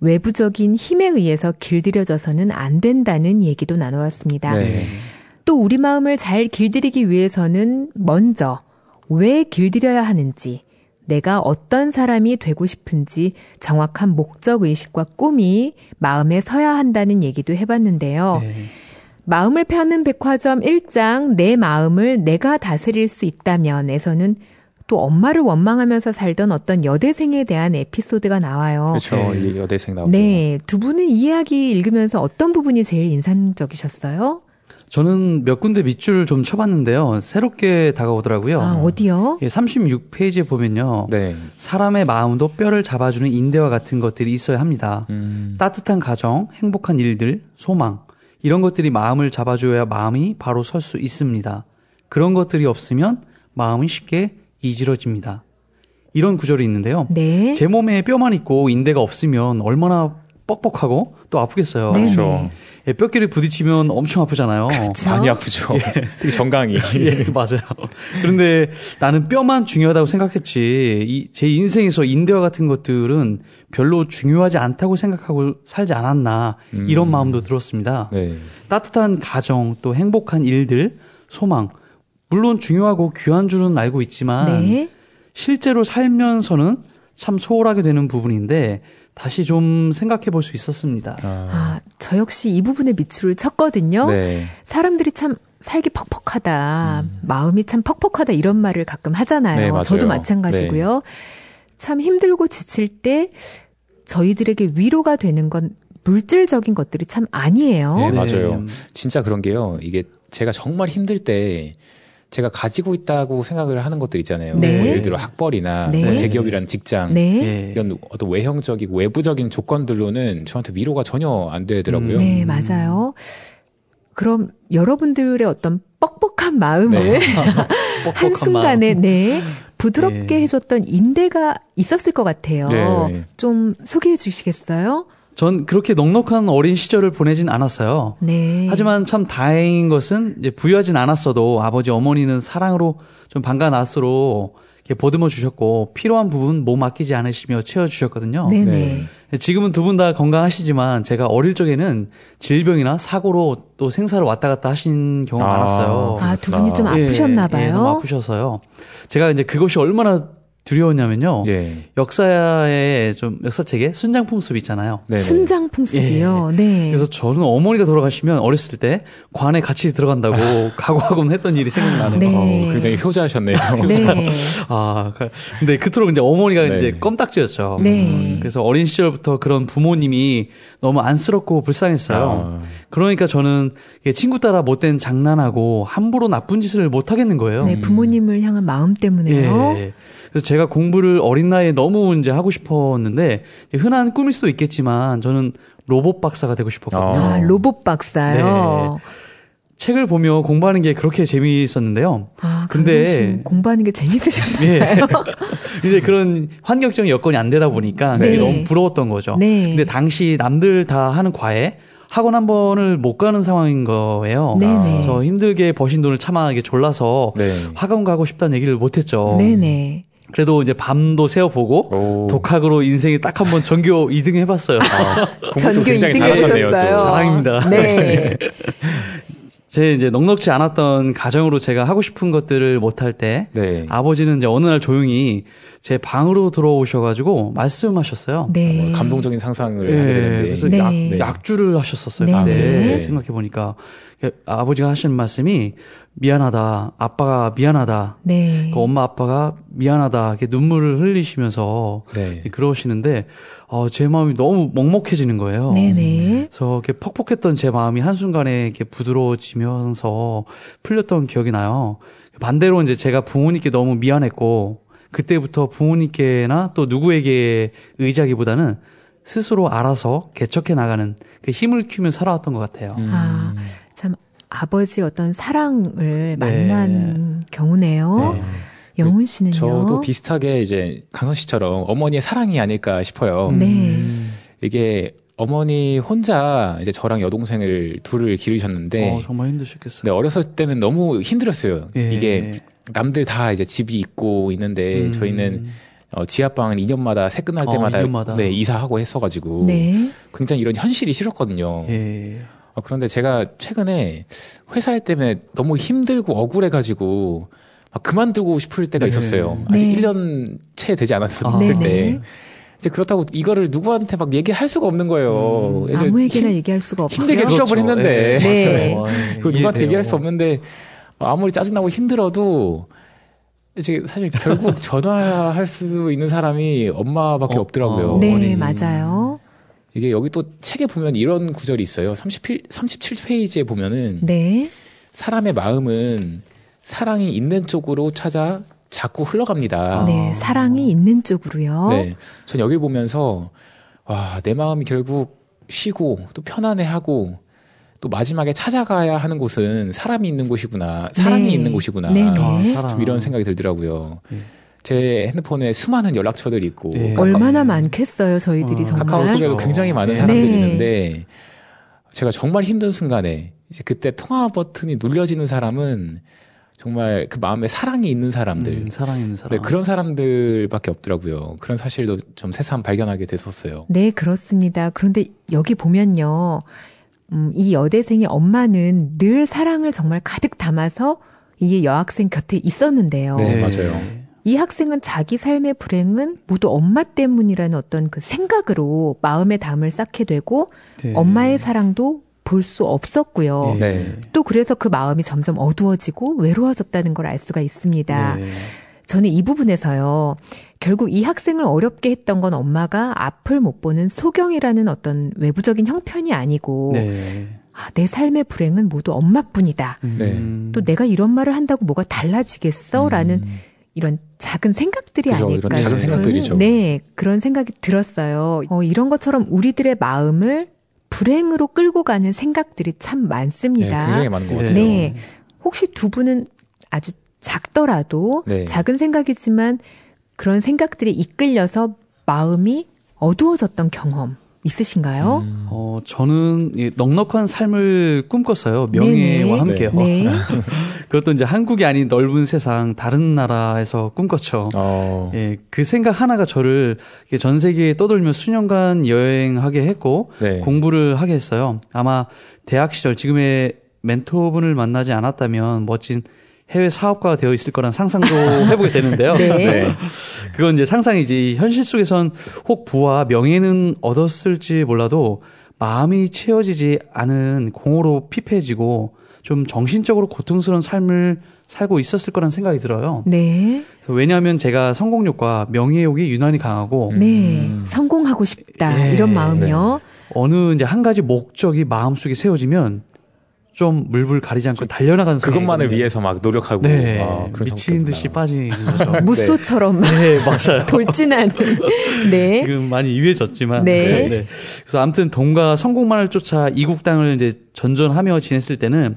외부적인 힘에 의해서 길들여져서는 안 된다는 얘기도 나눠왔습니다.
네.
또 우리 마음을 잘 길들이기 위해서는 먼저 왜 길들여야 하는지, 내가 어떤 사람이 되고 싶은지 정확한 목적의식과 꿈이 마음에 서야 한다는 얘기도 해봤는데요.
네.
마음을 파는 백화점 1장 내 마음을 내가 다스릴 수 있다면에서는 또 엄마를 원망하면서 살던 어떤 여대생에 대한 에피소드가 나와요.
그렇죠. 이 여대생 나오고.
네, 두 분은 이 이야기 읽으면서 어떤 부분이 제일 인상적이셨어요?
저는 몇 군데 밑줄 좀 쳐봤는데요. 새롭게 다가오더라고요.
아, 어디요?
36페이지에 보면요.
네.
사람의 마음도 뼈를 잡아주는 인대와 같은 것들이 있어야 합니다. 따뜻한 가정, 행복한 일들, 소망 이런 것들이 마음을 잡아줘야 마음이 바로 설 수 있습니다. 그런 것들이 없으면 마음이 쉽게 이지러집니다. 이런 구절이 있는데요.
네.
제 몸에 뼈만 있고 인대가 없으면 얼마나 뻑뻑하고 또 아프겠어요.
그렇죠.
예, 뼈끼리 부딪히면 엄청 아프잖아요.
그렇죠.
많이 아프죠. 특히 정강이.
예, 맞아요. 그런데 나는 뼈만 중요하다고 생각했지. 제 인생에서 인대와 같은 것들은 별로 중요하지 않다고 생각하고 살지 않았나. 이런 마음도 들었습니다.
네.
따뜻한 가정, 또 행복한 일들, 소망. 물론 중요하고 귀한 줄은 알고 있지만
네.
실제로 살면서는 참 소홀하게 되는 부분인데 다시 좀 생각해 볼 수 있었습니다.
저 역시 이 부분에 밑줄을 쳤거든요.
네.
사람들이 참 살기 퍽퍽하다, 마음이 참 퍽퍽하다 이런 말을 가끔 하잖아요.
네, 맞아요.
저도 마찬가지고요. 네. 참 힘들고 지칠 때 저희들에게 위로가 되는 건 물질적인 것들이 참 아니에요.
네, 맞아요. 진짜 그런 게요. 이게 제가 정말 힘들 때 제가 가지고 있다고 생각을 하는 것들 있잖아요.
네.
뭐 예를 들어 학벌이나
네.
뭐 대기업이라는 직장
네.
이런 어떤 외형적이고 외부적인 조건들로는 저한테 위로가 전혀 안 되더라고요.
네, 맞아요. 그럼 여러분들의 어떤 뻑뻑한 마음을 한순간에 네, 부드럽게 해줬던 인대가 있었을 것 같아요.
네.
좀 소개해 주시겠어요?
전 그렇게 넉넉한 어린 시절을 보내진 않았어요.
네.
하지만 참 다행인 것은 이제 부유하진 않았어도 아버지 어머니는 사랑으로 좀 방가 나스로 이렇게 보듬어 주셨고 필요한 부분 몸 아끼지 않으시며 채워 주셨거든요.
네네.
지금은 두 분 다 건강하시지만 제가 어릴 적에는 질병이나 사고로 또 생사를 왔다 갔다 하신 경우가 많았어요.
아, 두 분이 좀 아프셨나 봐요.
예, 너무 아프셔서요. 제가 이제 그것이 얼마나 두려웠냐면요.
예.
역사의 좀 역사책에 순장풍습 있잖아요.
네네.
순장풍습이요.
예.
네.
그래서 저는 어머니가 돌아가시면 어렸을 때 관에 같이 들어간다고 각오하곤 했던 일이 생각나네요.
네.
굉장히 효자하셨네요.
네.
아, 근데 그토록 이제 어머니가
네.
이제 껌딱지였죠.
네.
그래서 어린 시절부터 그런 부모님이 너무 안쓰럽고 불쌍했어요. 그러니까 저는 친구 따라 못된 장난하고 함부로 나쁜 짓을 못 하겠는 거예요.
네, 부모님을 향한 마음 때문에요.
예. 그래서 제가 공부를 어린 나이에 너무 이제 하고 싶었는데 흔한 꿈일 수도 있겠지만 저는 로봇 박사가 되고 싶었거든요.
아, 로봇 박사요.
네. 책을 보며 공부하는 게 그렇게 재미있었는데요.
아,
근데
공부하는 게 재밌으셨나요?
예. 이제 그런 환경적인 여건이 안 되다 보니까
네.
너무 부러웠던 거죠.
네.
근데 당시 남들 다 하는 과에 학원 한 번을 못 가는 상황인 거예요.
네네.
저 힘들게 버신 돈을 차마 이게 졸라서
네.
학원 가고 싶다는 얘기를 못 했죠.
네네.
그래도 이제 밤도 새워보고 독학으로 인생에 딱 한 번 전교 2등 해봤어요.
전교 2등 해보셨어요.
자랑입니다.
네.
제 이제 넉넉지 않았던 가정으로 제가 하고 싶은 것들을 못할 때
네.
아버지는 이제 어느 날 조용히 제 방으로 들어오셔가지고 말씀하셨어요.
네.
감동적인 상상을
네,
하게 되는데.
그래서
네.
약주를 하셨었어요.
네.
그때
네.
생각해보니까 아버지가 하시는 말씀이 미안하다, 아빠가 미안하다,
네.
그 엄마 아빠가 미안하다 이렇게 눈물을 흘리시면서
네.
그러시는데 제 마음이 너무 먹먹해지는 거예요.
네네.
그래서 이렇게 퍽퍽했던 제 마음이 한순간에 이렇게 부드러워지면서 풀렸던 기억이 나요. 반대로 이제 제가 부모님께 너무 미안했고 그때부터 부모님께나 또 누구에게 의지하기보다는 스스로 알아서 개척해 나가는 그 힘을 키우며 살아왔던 것 같아요.
참 아버지 어떤 사랑을 만난 경우네요.
네.
영훈 씨는요?
저도 비슷하게 이제 강선 씨처럼 어머니의 사랑이 아닐까 싶어요.
네.
이게 어머니 혼자 이제 저랑 여동생을 둘을 기르셨는데
정말 힘드셨겠어요.
네, 어렸을 때는 너무 힘들었어요.
예.
이게 남들 다 이제 집이 있고 있는데 저희는 지하방은 2년마다 새 끝날 때마다
2년마다.
네, 이사하고 했어가지고
네.
굉장히 이런 현실이 싫었거든요.
예.
그런데 제가 최근에 회사 일 때문에 너무 힘들고 억울해가지고 막 그만두고 싶을 때가
네.
있었어요. 아직
네.
1년 채 되지 않았을
네네.
때. 이제 그렇다고 이거를 누구한테 막 얘기할 수가 없는 거예요. 이제
아무에게나 얘기할 수가 없죠.
힘들게 취업을 했는데.
네.
그걸 누구한테 얘기할 수 없는데 아무리 짜증나고 힘들어도 이제 사실 결국 전화할 수 있는 사람이 엄마밖에 없더라고요.
네, 맞아요.
이게 여기 또 책에 보면 이런 구절이 있어요. 37페이지에 보면은
네.
사람의 마음은 사랑이 있는 쪽으로 찾아 자꾸 흘러갑니다.
네, 사랑이 있는 쪽으로요.
네, 전 여길 보면서 와, 내 마음이 결국 쉬고 또 편안해하고 또 마지막에 찾아가야 하는 곳은 사람이 있는 곳이구나, 사랑이
네.
있는 곳이구나.
네네.
좀 이런 생각이 들더라고요. 제 핸드폰에 수많은 연락처들이 있고
얼마나 많겠어요, 저희들이 정말.
카카오톡에도 굉장히 많은
네.
사람들이
네.
있는데 제가 정말 힘든 순간에 이제 그때 통화 버튼이 눌려지는 사람은 정말 그 마음에 사랑이 있는 사람들,
사랑이 있는 사람.
네, 그런 사람들밖에 없더라고요. 그런 사실도 좀 새삼 발견하게 됐었어요.
네, 그렇습니다. 그런데 여기 보면요. 이 여대생의 엄마는 늘 사랑을 정말 가득 담아서 이 여학생 곁에 있었는데요.
네, 맞아요.
이 학생은 자기 삶의 불행은 모두 엄마 때문이라는 어떤 그 생각으로 마음의 담을 쌓게 되고
네.
엄마의 사랑도 볼 수 없었고요.
네.
또 그래서 그 마음이 점점 어두워지고 외로워졌다는 걸 알 수가 있습니다.
네.
저는 이 부분에서요. 결국 이 학생을 어렵게 했던 건 엄마가 앞을 못 보는 소경이라는 어떤 외부적인 형편이 아니고
네.
내 삶의 불행은 모두 엄마뿐이다. 또 내가 이런 말을 한다고 뭐가 달라지겠어? 라는 이런 작은 생각들이
그죠,
아닐까
이런 작은
싶은
생각들이죠.
네, 그런 생각이 들었어요. 이런 것처럼 우리들의 마음을 불행으로 끌고 가는 생각들이 참 많습니다.
네, 굉장히 많은 것 같아요.
네. 혹시 두 분은 아주 작더라도
네.
작은 생각이지만 그런 생각들이 이끌려서 마음이 어두워졌던 경험 있으신가요?
저는 이 넉넉한 삶을 꿈꿨어요. 명예와
네네.
함께요.
네.
그것도 이제 한국이 아닌 넓은 세상, 다른 나라에서 꿈꿨죠. 예, 그 생각 하나가 저를 전 세계에 떠돌며 수년간 여행하게 했고,
네.
공부를 하게 했어요. 아마 대학 시절 지금의 멘토분을 만나지 않았다면 멋진 해외 사업가가 되어 있을 거란 상상도 해보게 되는데요.
네.
네.
그건 이제 상상이지. 현실 속에선 혹 부와 명예는 얻었을지 몰라도 마음이 채워지지 않은 공허로 피폐해지고 좀 정신적으로 고통스러운 삶을 살고 있었을 거란 생각이 들어요.
네.
그래서 왜냐하면 제가 성공욕과 명예욕이 유난히 강하고
네. 성공하고 싶다.
예.
이런 마음이요.
어느 이제 한 가지 목적이 마음속에 세워지면 좀 물불 가리지 않고 달려나가는
그것만을
성향이거든요.
위해서 막 노력하고
네.
그런
미친
성격이구나.
듯이 빠지는 거죠.
무쏘처럼 막
네, 맞아요.
돌진하는. 네.
지금 많이 유해졌지만.
네.
그래서 아무튼 돈과 성공만을 쫓아 이국 땅을 이제 전전하며 지냈을 때는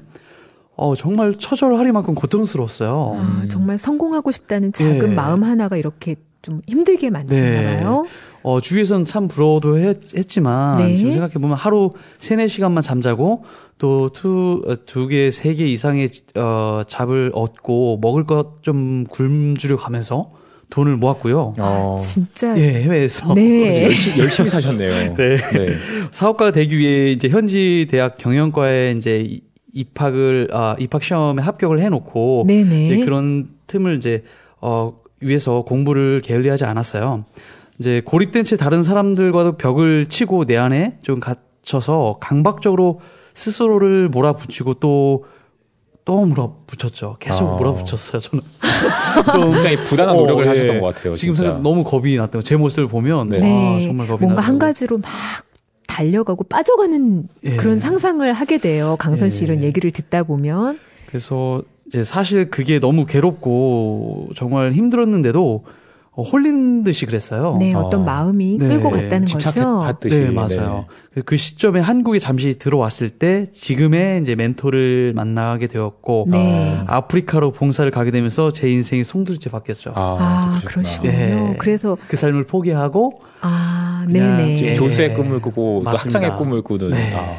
정말 처절하리만큼 고통스러웠어요.
정말 성공하고 싶다는 작은
네.
마음 하나가 이렇게 좀 힘들게 만드셨나 봐요.
주위에서는 참 부러워도 했지만
네.
지금 생각해보면 하루 3-4시간만 잠자고 또 2개, 3개 이상의 잡을 얻고 먹을 것 좀 굶주려 가면서 돈을 모았고요.
진짜.
예, 해외에서.
네.
열심히 사셨네요.
네. 사업가가 되기 위해 이제 현지 대학 경영과에 이제 입학 시험에 합격을 해놓고
네네.
이제 그런 틈을 이제 위해서 공부를 게을리하지 않았어요. 이제 고립된 채 다른 사람들과도 벽을 치고 내 안에 좀 갇혀서 강박적으로 스스로를 몰아붙이고 또 몰아붙였죠. 계속 몰아붙였어요, 저는.
좀 굉장히 부단한 노력을 하셨던 것 같아요.
지금
진짜.
생각 너무 겁이 났던 제 모습을 보면
네.
정말 겁이
뭔가
나고.
한 가지로 막 달려가고 빠져가는 그런 상상을 하게 돼요. 강선 씨 이런 얘기를 듣다 보면.
그래서 이제 사실 그게 너무 괴롭고 정말 힘들었는데도 홀린 듯이 그랬어요.
네, 어떤 마음이 끌고 갔다는 거죠.
집착했듯이.
네, 맞아요. 그 시점에 한국에 잠시 들어왔을 때 지금의 이제 멘토를 만나게 되었고 아프리카로 봉사를 가게 되면서 제 인생이 송두리째 바뀌었죠.
그러시군요.
네.
그래서
그 삶을 포기하고
네네.
교수의 꿈을 꾸고 또
맞습니다.
학장의 꿈을 꾸는.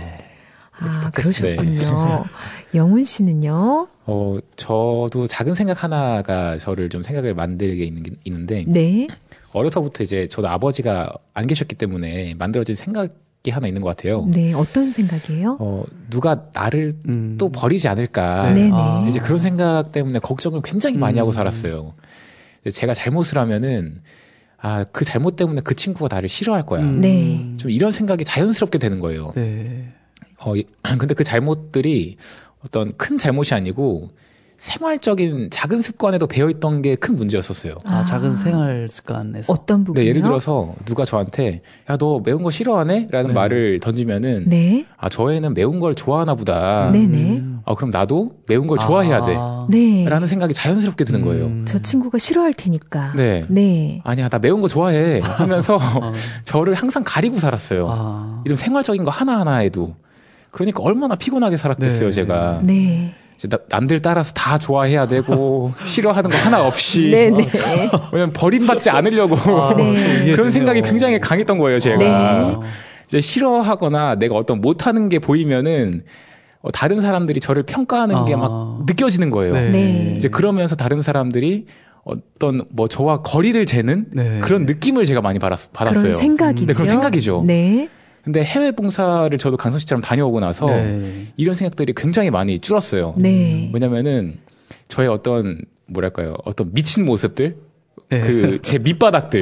그러셨군요. 영훈 씨는요?
저도 작은 생각 하나가 저를 좀 생각을 만들게 있는데.
네.
어려서부터 이제 저도 아버지가 안 계셨기 때문에 만들어진 생각이 하나 있는 것 같아요.
네, 어떤 생각이에요?
누가 나를 또 버리지 않을까.
네네.
이제 그런 생각 때문에 걱정을 굉장히 많이 하고 살았어요. 제가 잘못을 하면은, 그 잘못 때문에 그 친구가 나를 싫어할 거야.
네.
좀 이런 생각이 자연스럽게 되는 거예요.
네.
근데 그 잘못들이 어떤 큰 잘못이 아니고 생활적인 작은 습관에도 배어있던 게 큰 문제였었어요.
작은 생활 습관에서.
어떤 부분이요?
네, 예를 들어서 누가 저한테 야, 너 매운 거 싫어하네? 라는 말을 던지면은
네.
저 애는 매운 걸 좋아하나 보다.
네네.
그럼 나도 매운 걸 좋아해야 돼.
네.
라는 생각이 자연스럽게 드는 거예요.
저 친구가 싫어할 테니까.
네.
네.
아니야, 나 매운 거 좋아해. 하면서 저를 항상 가리고 살았어요. 이런 생활적인 거 하나하나에도. 그러니까 얼마나 피곤하게 살았겠어요, 제가.
네.
이제 남들 따라서 다 좋아해야 되고 싫어하는 거 하나 없이.
네네.
왜냐면 버림받지 않으려고 그런 생각이 굉장히 강했던 거예요, 제가.
네.
이제 싫어하거나 내가 어떤 못하는 게 보이면은 다른 사람들이 저를 평가하는 게 막 느껴지는 거예요.
네.
이제 그러면서 다른 사람들이 어떤 저와 거리를 재는 그런 느낌을 제가 많이 받았어요.
그런 생각이죠.
네, 그런 생각이죠.
네.
근데 해외 봉사를 저도 강선 씨처럼 다녀오고 나서 이런 생각들이 굉장히 많이 줄었어요.
네.
왜냐면은 저의 어떤 어떤 미친 모습들,
네.
제 밑바닥들,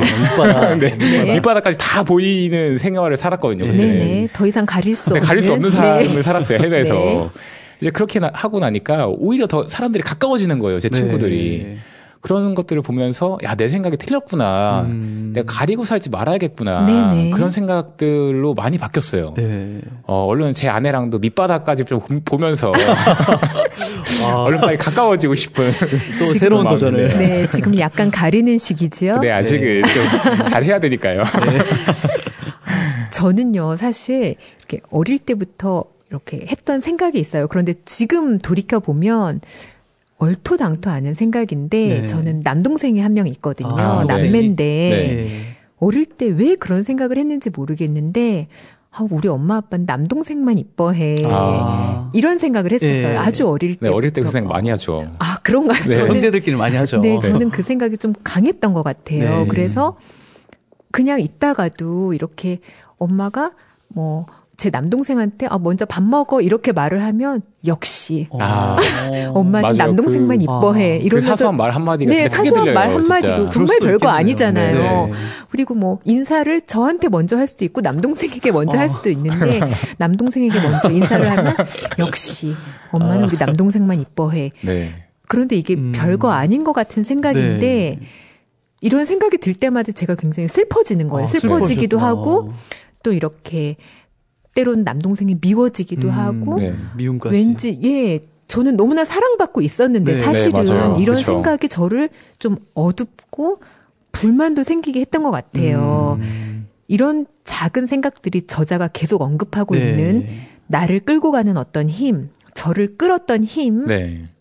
밑바닥까지 다 보이는 생활을 살았거든요.
네네. 더 이상 가릴 수
없는 삶을 살았어요, 해외에서.
네.
이제 그렇게 하고 나니까 오히려 더 사람들이 가까워지는 거예요, 제 친구들이. 그런 것들을 보면서 내 생각이 틀렸구나. 내가 가리고 살지 말아야겠구나.
네네.
그런 생각들로 많이 바뀌었어요.
네.
얼른 제 아내랑도 밑바닥까지 좀 보면서 얼른 빨리 가까워지고 싶은
또 새로운 도전을.
네, 지금 약간 가리는 시기지요.
네, 아직은 좀 잘해야 되니까요.
저는요, 사실 이렇게 어릴 때부터 이렇게 했던 생각이 있어요. 그런데 지금 돌이켜 보면 얼토당토 않은 생각인데 저는 남동생이 한 명 있거든요. 남매인데 어릴 때 왜 그런 생각을 했는지 모르겠는데 우리 엄마 아빠는 남동생만 이뻐해. 이런 생각을 했었어요. 아주 어릴 때.
네, 어릴 때 그 생각 많이 하죠.
그런가요?
네.
형제들끼리 많이 하죠.
네, 저는 그 생각이 좀 강했던 것 같아요.
네.
그래서 그냥 있다가도 이렇게 엄마가 제 남동생한테 먼저 밥 먹어 이렇게 말을 하면 역시 엄마는
맞아요.
남동생만 이뻐해 이러면서
사소한 말 한마디가
네,
진짜 크게
사소한
들려요.
말 한마디로 정말 별거
있겠네요.
아니잖아요.
네.
그리고 인사를 저한테 먼저 할 수도 있고 남동생에게 먼저 할 수도 있는데 남동생에게 먼저 인사를 하면 역시 엄마는 우리 남동생만 이뻐해.
네.
그런데 이게 별거 아닌 것 같은 생각인데 이런 생각이 들 때마다 제가 굉장히 슬퍼지는 거예요. 슬퍼지기도 하고 또 이렇게 때로는 남동생이 미워지기도 하고
미움까지.
왠지 저는 너무나 사랑받고 있었는데 사실은 이런
그렇죠.
생각이 저를 좀 어둡고 불만도 생기게 했던 것 같아요. 이런 작은 생각들이 저자가 계속 언급하고 있는 나를 끌고 가는 어떤 힘, 저를 끌었던 힘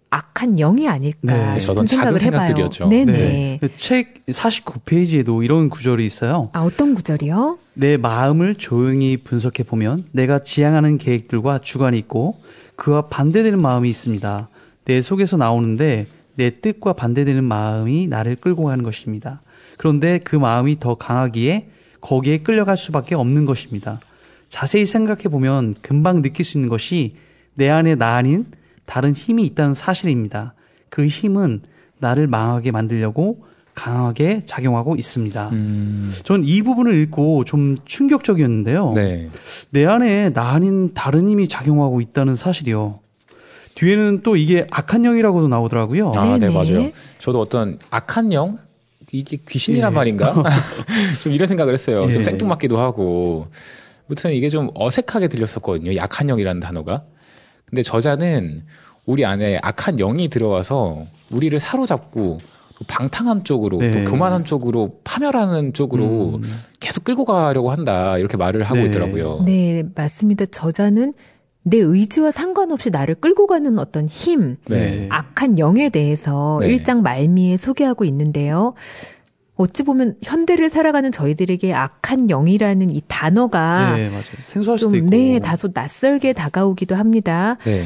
악한 영이 아닐까 싶은 생각을 해봐요.
네네. 네. 책 49페이지에도 이런 구절이 있어요.
아, 어떤 구절이요?
내 마음을 조용히 분석해 보면 내가 지향하는 계획들과 주관이 있고 그와 반대되는 마음이 있습니다. 내 속에서 나오는데 내 뜻과 반대되는 마음이 나를 끌고 가는 것입니다. 그런데 그 마음이 더 강하기에 거기에 끌려갈 수밖에 없는 것입니다. 자세히 생각해 보면 금방 느낄 수 있는 것이 내 안에 나 아닌 다른 힘이 있다는 사실입니다. 그 힘은 나를 망하게 만들려고 강하게 작용하고 있습니다. 저는 이 부분을 읽고 좀 충격적이었는데요.
네.
내 안에 나 아닌 다른 힘이 작용하고 있다는 사실이요. 뒤에는 또 이게 악한 영이라고도 나오더라고요.
아, 네, 맞아요. 저도 어떤 악한 영? 이게 귀신이란 말인가? 좀 이런 생각을 했어요. 좀 생뚱맞기도 하고. 아무튼 이게 좀 어색하게 들렸었거든요. 약한 영이라는 단어가. 근데 저자는 우리 안에 악한 영이 들어와서 우리를 사로잡고 또 방탕한 쪽으로 또 교만한 쪽으로 파멸하는 쪽으로 계속 끌고 가려고 한다. 이렇게 말을 하고 있더라고요.
네, 맞습니다. 저자는 내 의지와 상관없이 나를 끌고 가는 어떤 힘, 악한 영에 대해서 1장 말미에 소개하고 있는데요. 어찌 보면 현대를 살아가는 저희들에게 악한 영이라는 이 단어가
맞아요. 생소할 수도
좀
있고.
다소 낯설게 다가오기도 합니다.
네.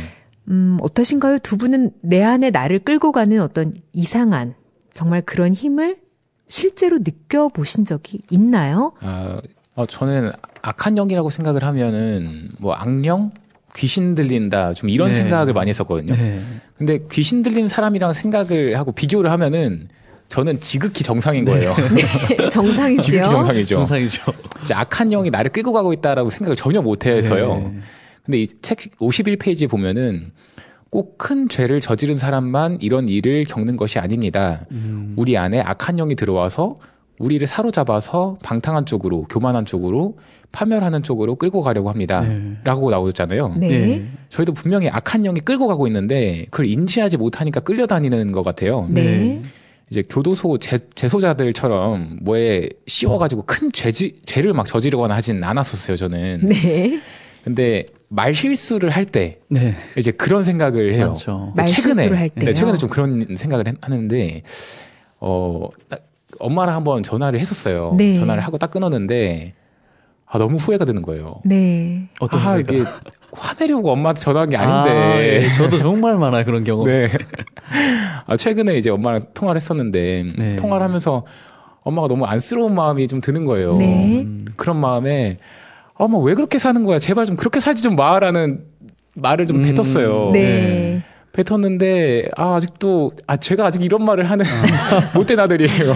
어떠신가요? 두 분은 내 안에 나를 끌고 가는 어떤 이상한 정말 그런 힘을 실제로 느껴보신 적이 있나요?
저는 악한 영이라고 생각을 하면은 뭐 악령? 귀신 들린다. 좀 이런 생각을 많이 했었거든요. 근데 귀신 들린 사람이랑 생각을 하고 비교를 하면은 저는 지극히 정상인 거예요.
네, 정상이죠.
지극히 정상이죠.
정상이죠.
이제 악한 영이 나를 끌고 가고 있다라고 생각을 전혀 못 해서요. 근데 이 책 51페이지에 보면은 꼭 큰 죄를 저지른 사람만 이런 일을 겪는 것이 아닙니다. 우리 안에 악한 영이 들어와서 우리를 사로잡아서 방탕한 쪽으로, 교만한 쪽으로, 파멸하는 쪽으로 끌고 가려고 합니다. 라고 나오잖아요.
네.
저희도 분명히 악한 영이 끌고 가고 있는데 그걸 인지하지 못하니까 끌려다니는 것 같아요.
네.
이제 교도소 재소자들처럼 뭐에 씌워가지고 큰 죄를 막 저지르거나 하진 않았었어요, 저는.
네.
근데 말 실수를 할 때 이제 그런 생각을 해요.
말 실수를 할 때요.
최근에 좀 그런 생각을 하는데 엄마랑 한번 전화를 했었어요.
네.
전화를 하고 딱 끊었는데 너무 후회가 되는 거예요.
네.
어떤 후회가?
이게 화내려고 엄마한테 전화한 게 아닌데.
저도 정말 많아요, 그런 경우.
네. 최근에 이제 엄마랑 통화를 했었는데 통화를 하면서 엄마가 너무 안쓰러운 마음이 좀 드는 거예요.
네.
그런 마음에 엄마 왜 그렇게 사는 거야? 제발 좀 그렇게 살지 좀 마라는 말을 좀 뱉었어요.
네.
뱉었는데 아직도 제가 아직 이런 말을 하는 못된 아들이에요.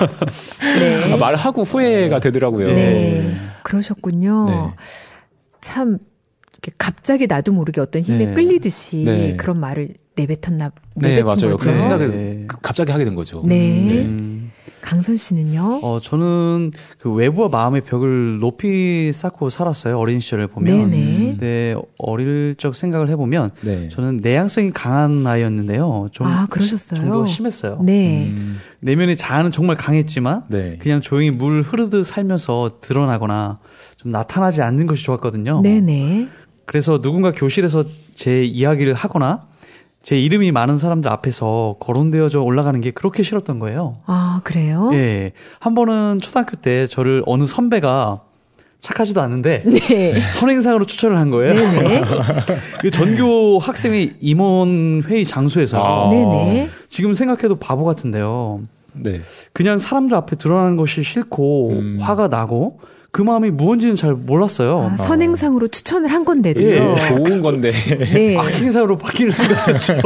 네.
말하고 후회가 되더라고요.
네. 그러셨군요.
네.
참 이렇게 갑자기 나도 모르게 어떤 힘에 끌리듯이 그런 말을 내뱉은
맞아요.
거죠.
그런 생각을 갑자기 하게 된 거죠.
네. 강선 씨는요?
저는 그 외부와 마음의 벽을 높이 쌓고 살았어요. 어린 시절을 보면. 네. 어릴 적 생각을 해보면 저는 내향성이 강한 아이였는데요.
그러셨어요?
좀 더 심했어요.
네.
내면의 자아는 정말 강했지만 그냥 조용히 물 흐르듯 살면서 드러나거나 좀 나타나지 않는 것이 좋았거든요.
네네.
그래서 누군가 교실에서 제 이야기를 하거나 제 이름이 많은 사람들 앞에서 거론되어져 올라가는 게 그렇게 싫었던 거예요.
아, 그래요?
예. 한 번은 초등학교 때 저를 어느 선배가 착하지도 않은데 선행상으로 추천을 한 거예요. 그 전교 학생회 임원 회의 장소에서 지금 생각해도 바보 같은데요. 그냥 사람들 앞에 드러나는 것이 싫고 화가 나고 그 마음이 무언지는 잘 몰랐어요.
선행상으로 추천을 한 건데도요.
좋은 건데.
악행상으로 바뀌는 순간이었죠.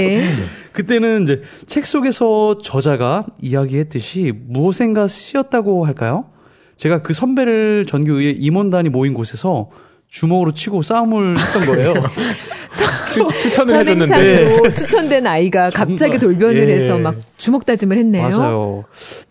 그때는 이제 책 속에서 저자가 이야기했듯이 무엇인가 쓰였다고 할까요? 제가 그 선배를 전교의 임원단이 모인 곳에서 주먹으로 치고 싸움을 했던 거예요.
추천을 해줬는데.
추천된 아이가 갑자기 돌변을 해서 막 주먹 다짐을 했네요.
맞아요.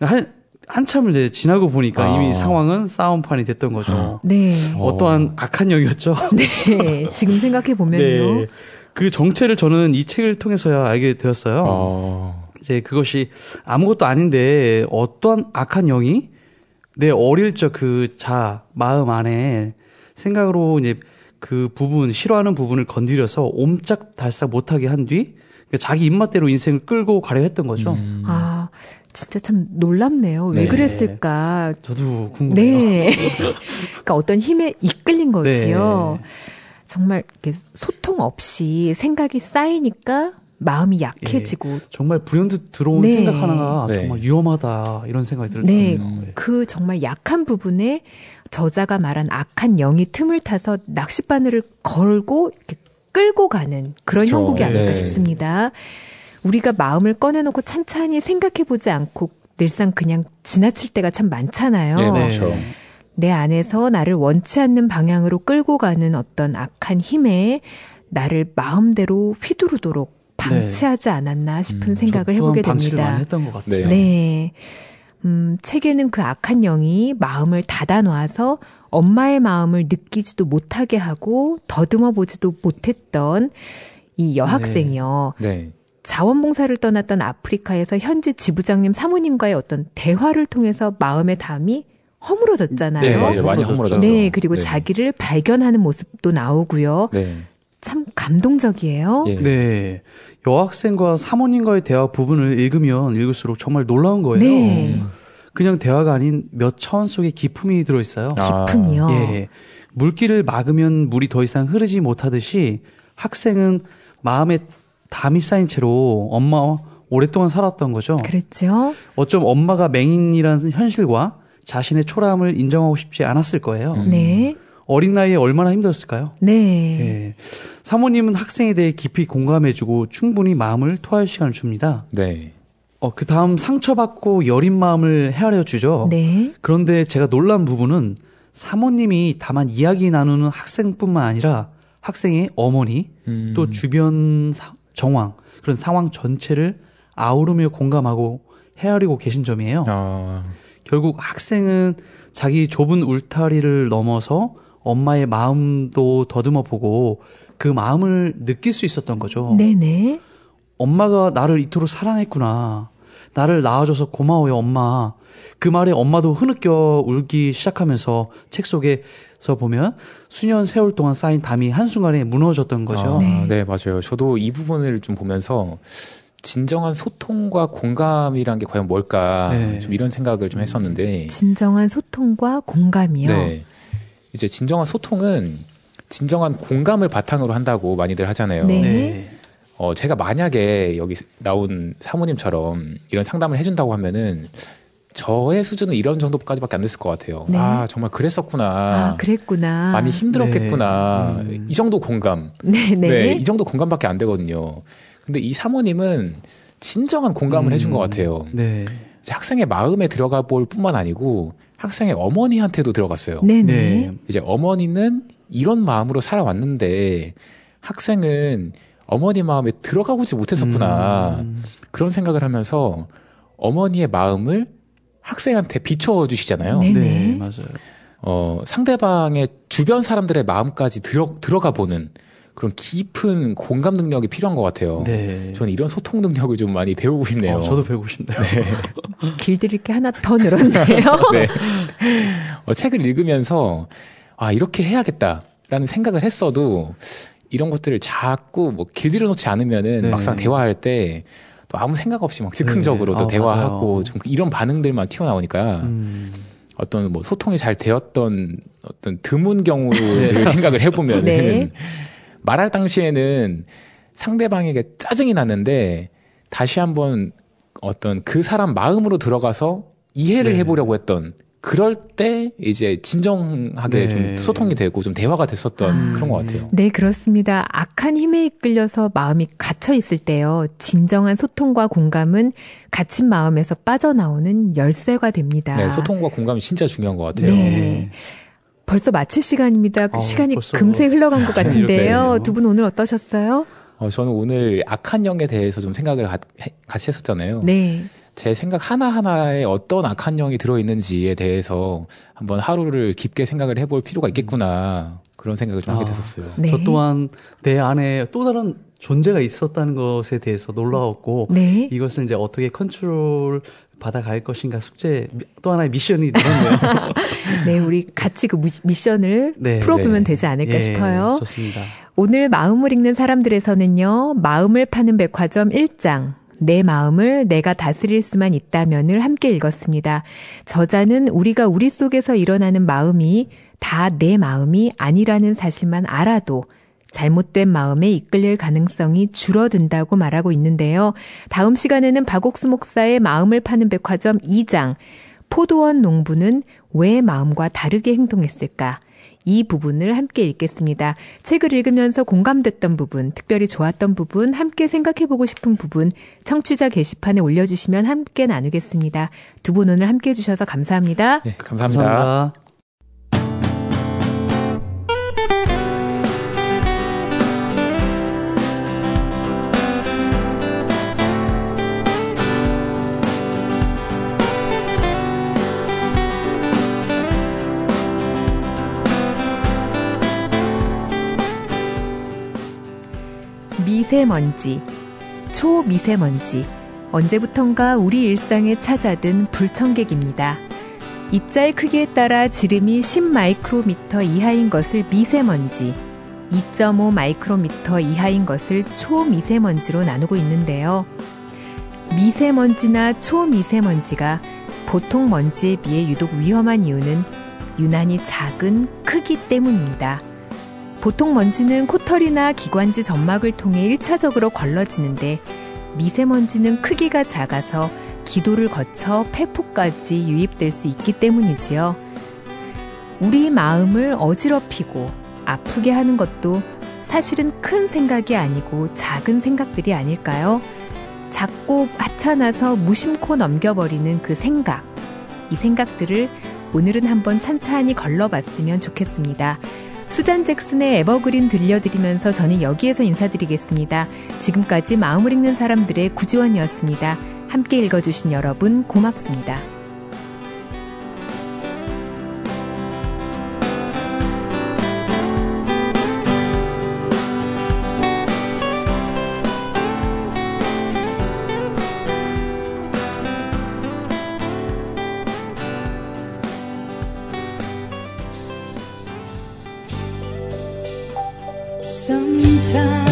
한참을 이제 지나고 보니까 이미 상황은 싸움판이 됐던 거죠. 어떠한 악한 영이었죠.
지금 생각해 보면요.
그 정체를 저는 이 책을 통해서야 알게 되었어요. 이제 그것이 아무것도 아닌데 어떠한 악한 영이 내 어릴 적 그 마음 안에 생각으로 이제 그 부분, 싫어하는 부분을 건드려서 옴짝달싹 못하게 한 뒤 자기 입맛대로 인생을 끌고 가려 했던 거죠.
아, 진짜 참 놀랍네요. 왜
네.
그랬을까?
저도 궁금해요.
네. 그러니까 어떤 힘에 이끌린 거지요.
네.
정말 이렇게 소통 없이 생각이 쌓이니까 마음이 약해지고.
정말 불현듯 들어온
네.
생각 하나가
네.
정말 위험하다 이런 생각이
네.
들었거든요. 네.
그 정말 약한 부분에 저자가 말한 악한 영이 틈을 타서 낚싯바늘을 걸고 이렇게 끌고 가는 그런
그렇죠.
형국이 아닐까
네.
싶습니다. 우리가 마음을 꺼내놓고 찬찬히 생각해보지 않고 늘상 그냥 지나칠 때가 참 많잖아요.
네, 그렇죠.
내 안에서 나를 원치 않는 방향으로 끌고 가는 어떤 악한 힘에 나를 마음대로 휘두르도록 방치하지 않았나 싶은 생각을 해보게
방치를 많이
됩니다.
했던 것 같아요.
네.
네. 책에는 그 악한 영이 마음을 닫아놔서 엄마의 마음을 느끼지도 못하게 하고 더듬어 보지도 못했던 이 여학생이요.
네.
자원봉사를 떠났던 아프리카에서 현지 지부장님 사모님과의 어떤 대화를 통해서 마음의 담이 허물어졌잖아요.
네, 맞아요. 많이 허물어졌죠.
네, 그리고
네.
자기를 발견하는 모습도 나오고요.
네.
참 감동적이에요.
예.
네. 여학생과 사모님과의 대화 부분을 읽으면 읽을수록 정말 놀라운 거예요.
네.
그냥 대화가 아닌 몇 차원 속의 기품이 들어있어요.
깊음이요.
예. 물길을 막으면 물이 더 이상 흐르지 못하듯이 학생은 마음에 담이 쌓인 채로 엄마와 오랫동안 살았던 거죠.
그랬죠.
어쩜 엄마가 맹인이라는 현실과 자신의 초라함을 인정하고 싶지 않았을 거예요.
네.
어린 나이에 얼마나 힘들었을까요?
네.
예. 사모님은 학생에 대해 깊이 공감해주고 충분히 마음을 토할 시간을 줍니다.
네.
그 다음 상처받고 여린 마음을 헤아려 주죠.
네.
그런데 제가 놀란 부분은 사모님이 다만 이야기 나누는 학생뿐만 아니라 학생의 어머니 또 주변 정황 그런 상황 전체를 아우르며 공감하고 헤아리고 계신 점이에요. 결국 학생은 자기 좁은 울타리를 넘어서 엄마의 마음도 더듬어 보고 그 마음을 느낄 수 있었던 거죠.
네네.
엄마가 나를 이토록 사랑했구나. 나를 낳아줘서 고마워요, 엄마. 그 말에 엄마도 흐느껴 울기 시작하면서 책 속에서 보면 수년 세월 동안 쌓인 담이 한순간에 무너졌던 거죠.
네, 맞아요. 저도 이 부분을 좀 보면서 진정한 소통과 공감이란 게 과연 뭘까
네.
좀 이런 생각을 좀 했었는데
진정한 소통과 공감이요.
네. 이제 진정한 소통은 진정한 공감을 바탕으로 한다고 많이들 하잖아요.
네.
네.
제가 만약에 여기 나온 사모님처럼 이런 상담을 해준다고 하면은 저의 수준은 이런 정도까지밖에 안 됐을 것 같아요.
네.
아, 정말 그랬었구나.
아, 그랬구나.
많이 힘들었겠구나.
네.
이 정도 공감.
네네.
네, 이 정도 공감밖에 안 되거든요. 근데 이 사모님은 진정한 공감을 해준 것 같아요.
네.
이제 학생의 마음에 들어가 볼 뿐만 아니고 학생의 어머니한테도 들어갔어요.
네네.
네.
이제 어머니는 이런 마음으로 살아왔는데 학생은 어머니 마음에 들어가 보지 못했었구나. 그런 생각을 하면서 어머니의 마음을 학생한테 비춰주시잖아요.
네네.
네, 맞아요.
상대방의 주변 사람들의 마음까지 들어가 보는 그런 깊은 공감 능력이 필요한 것 같아요.
네.
저는 이런 소통 능력을 좀 많이 배우고 싶네요.
저도 배우고 싶네요.
길들일 게 하나 더 늘었네요.
네. 책을 읽으면서 아, 이렇게 해야겠다라는 생각을 했어도 이런 것들을 자꾸 뭐 길들여 놓지 않으면은
네.
막상 대화할 때 또 아무 생각 없이 막 즉흥적으로
네.
또
아,
대화하고
맞아요.
좀 이런 반응들만 튀어나오니까 어떤 뭐 소통이 잘 되었던 어떤 드문 경우를 생각을 해보면은
네.
말할 당시에는 상대방에게 짜증이 났는데 다시 한번 어떤 그 사람 마음으로 들어가서 이해를
네.
해보려고 했던 그럴 때 이제 진정하게
네.
좀 소통이 되고 좀 대화가 됐었던 그런 것 같아요.
네, 그렇습니다. 악한 힘에 이끌려서 마음이 갇혀 있을 때요. 진정한 소통과 공감은 갇힌 마음에서 빠져나오는 열쇠가 됩니다.
네, 소통과 공감이 진짜 중요한 것 같아요.
네. 벌써 마칠 시간입니다. 시간이
벌써
금세 흘러간 것 같은데요.
네.
두 분 오늘 어떠셨어요?
저는 오늘 악한 영에 대해서 좀 생각을 같이 했었잖아요.
네.
제 생각 하나하나에 어떤 악한 영이 들어있는지에 대해서 한번 하루를 깊게 생각을 해볼 필요가 있겠구나. 그런 생각을 좀 하게 됐었어요.
네.
저 또한 내 안에 또 다른 존재가 있었다는 것에 대해서 놀라웠고
네.
이것을 이제 어떻게 컨트롤 받아갈 것인가 숙제 또 하나의 미션이 되었네요.
네, 우리 같이 그 미션을
네,
풀어보면
네.
되지 않을까 싶어요.
좋습니다.
오늘 마음을 읽는 사람들에서는요, 마음을 파는 백화점 1장, 내 마음을 내가 다스릴 수만 있다면을 함께 읽었습니다. 저자는 우리가 우리 속에서 일어나는 마음이 다 내 마음이 아니라는 사실만 알아도 잘못된 마음에 이끌릴 가능성이 줄어든다고 말하고 있는데요. 다음 시간에는 박옥수 목사의 마음을 파는 백화점 2장, 포도원 농부는 왜 마음과 다르게 행동했을까? 이 부분을 함께 읽겠습니다. 책을 읽으면서 공감됐던 부분, 특별히 좋았던 부분, 함께 생각해보고 싶은 부분, 청취자 게시판에 올려주시면 함께 나누겠습니다. 두 분 오늘 함께 해주셔서 감사합니다.
네, 감사합니다.
미세먼지, 초미세먼지, 언제부턴가 우리 일상에 찾아든 불청객입니다. 입자의 크기에 따라 지름이 10마이크로미터 이하인 것을 미세먼지, 2.5 마이크로미터 이하인 것을 초미세먼지로 나누고 있는데요. 미세먼지나 초미세먼지가 보통 먼지에 비해 유독 위험한 이유는 유난히 작은 크기 때문입니다. 보통 먼지는 코털이나 기관지 점막을 통해 1차적으로 걸러지는데 미세먼지는 크기가 작아서 기도를 거쳐 폐포까지 유입될 수 있기 때문이지요. 우리 마음을 어지럽히고 아프게 하는 것도 사실은 큰 생각이 아니고 작은 생각들이 아닐까요? 작고 하찮아서 무심코 넘겨버리는 그 생각, 이 생각들을 오늘은 한번 찬찬히 걸러봤으면 좋겠습니다. 수잔 잭슨의 에버그린 들려드리면서 저는 여기에서 인사드리겠습니다. 지금까지 마음을 읽는 사람들의 구지원이었습니다. 함께 읽어주신 여러분 고맙습니다.
Sometimes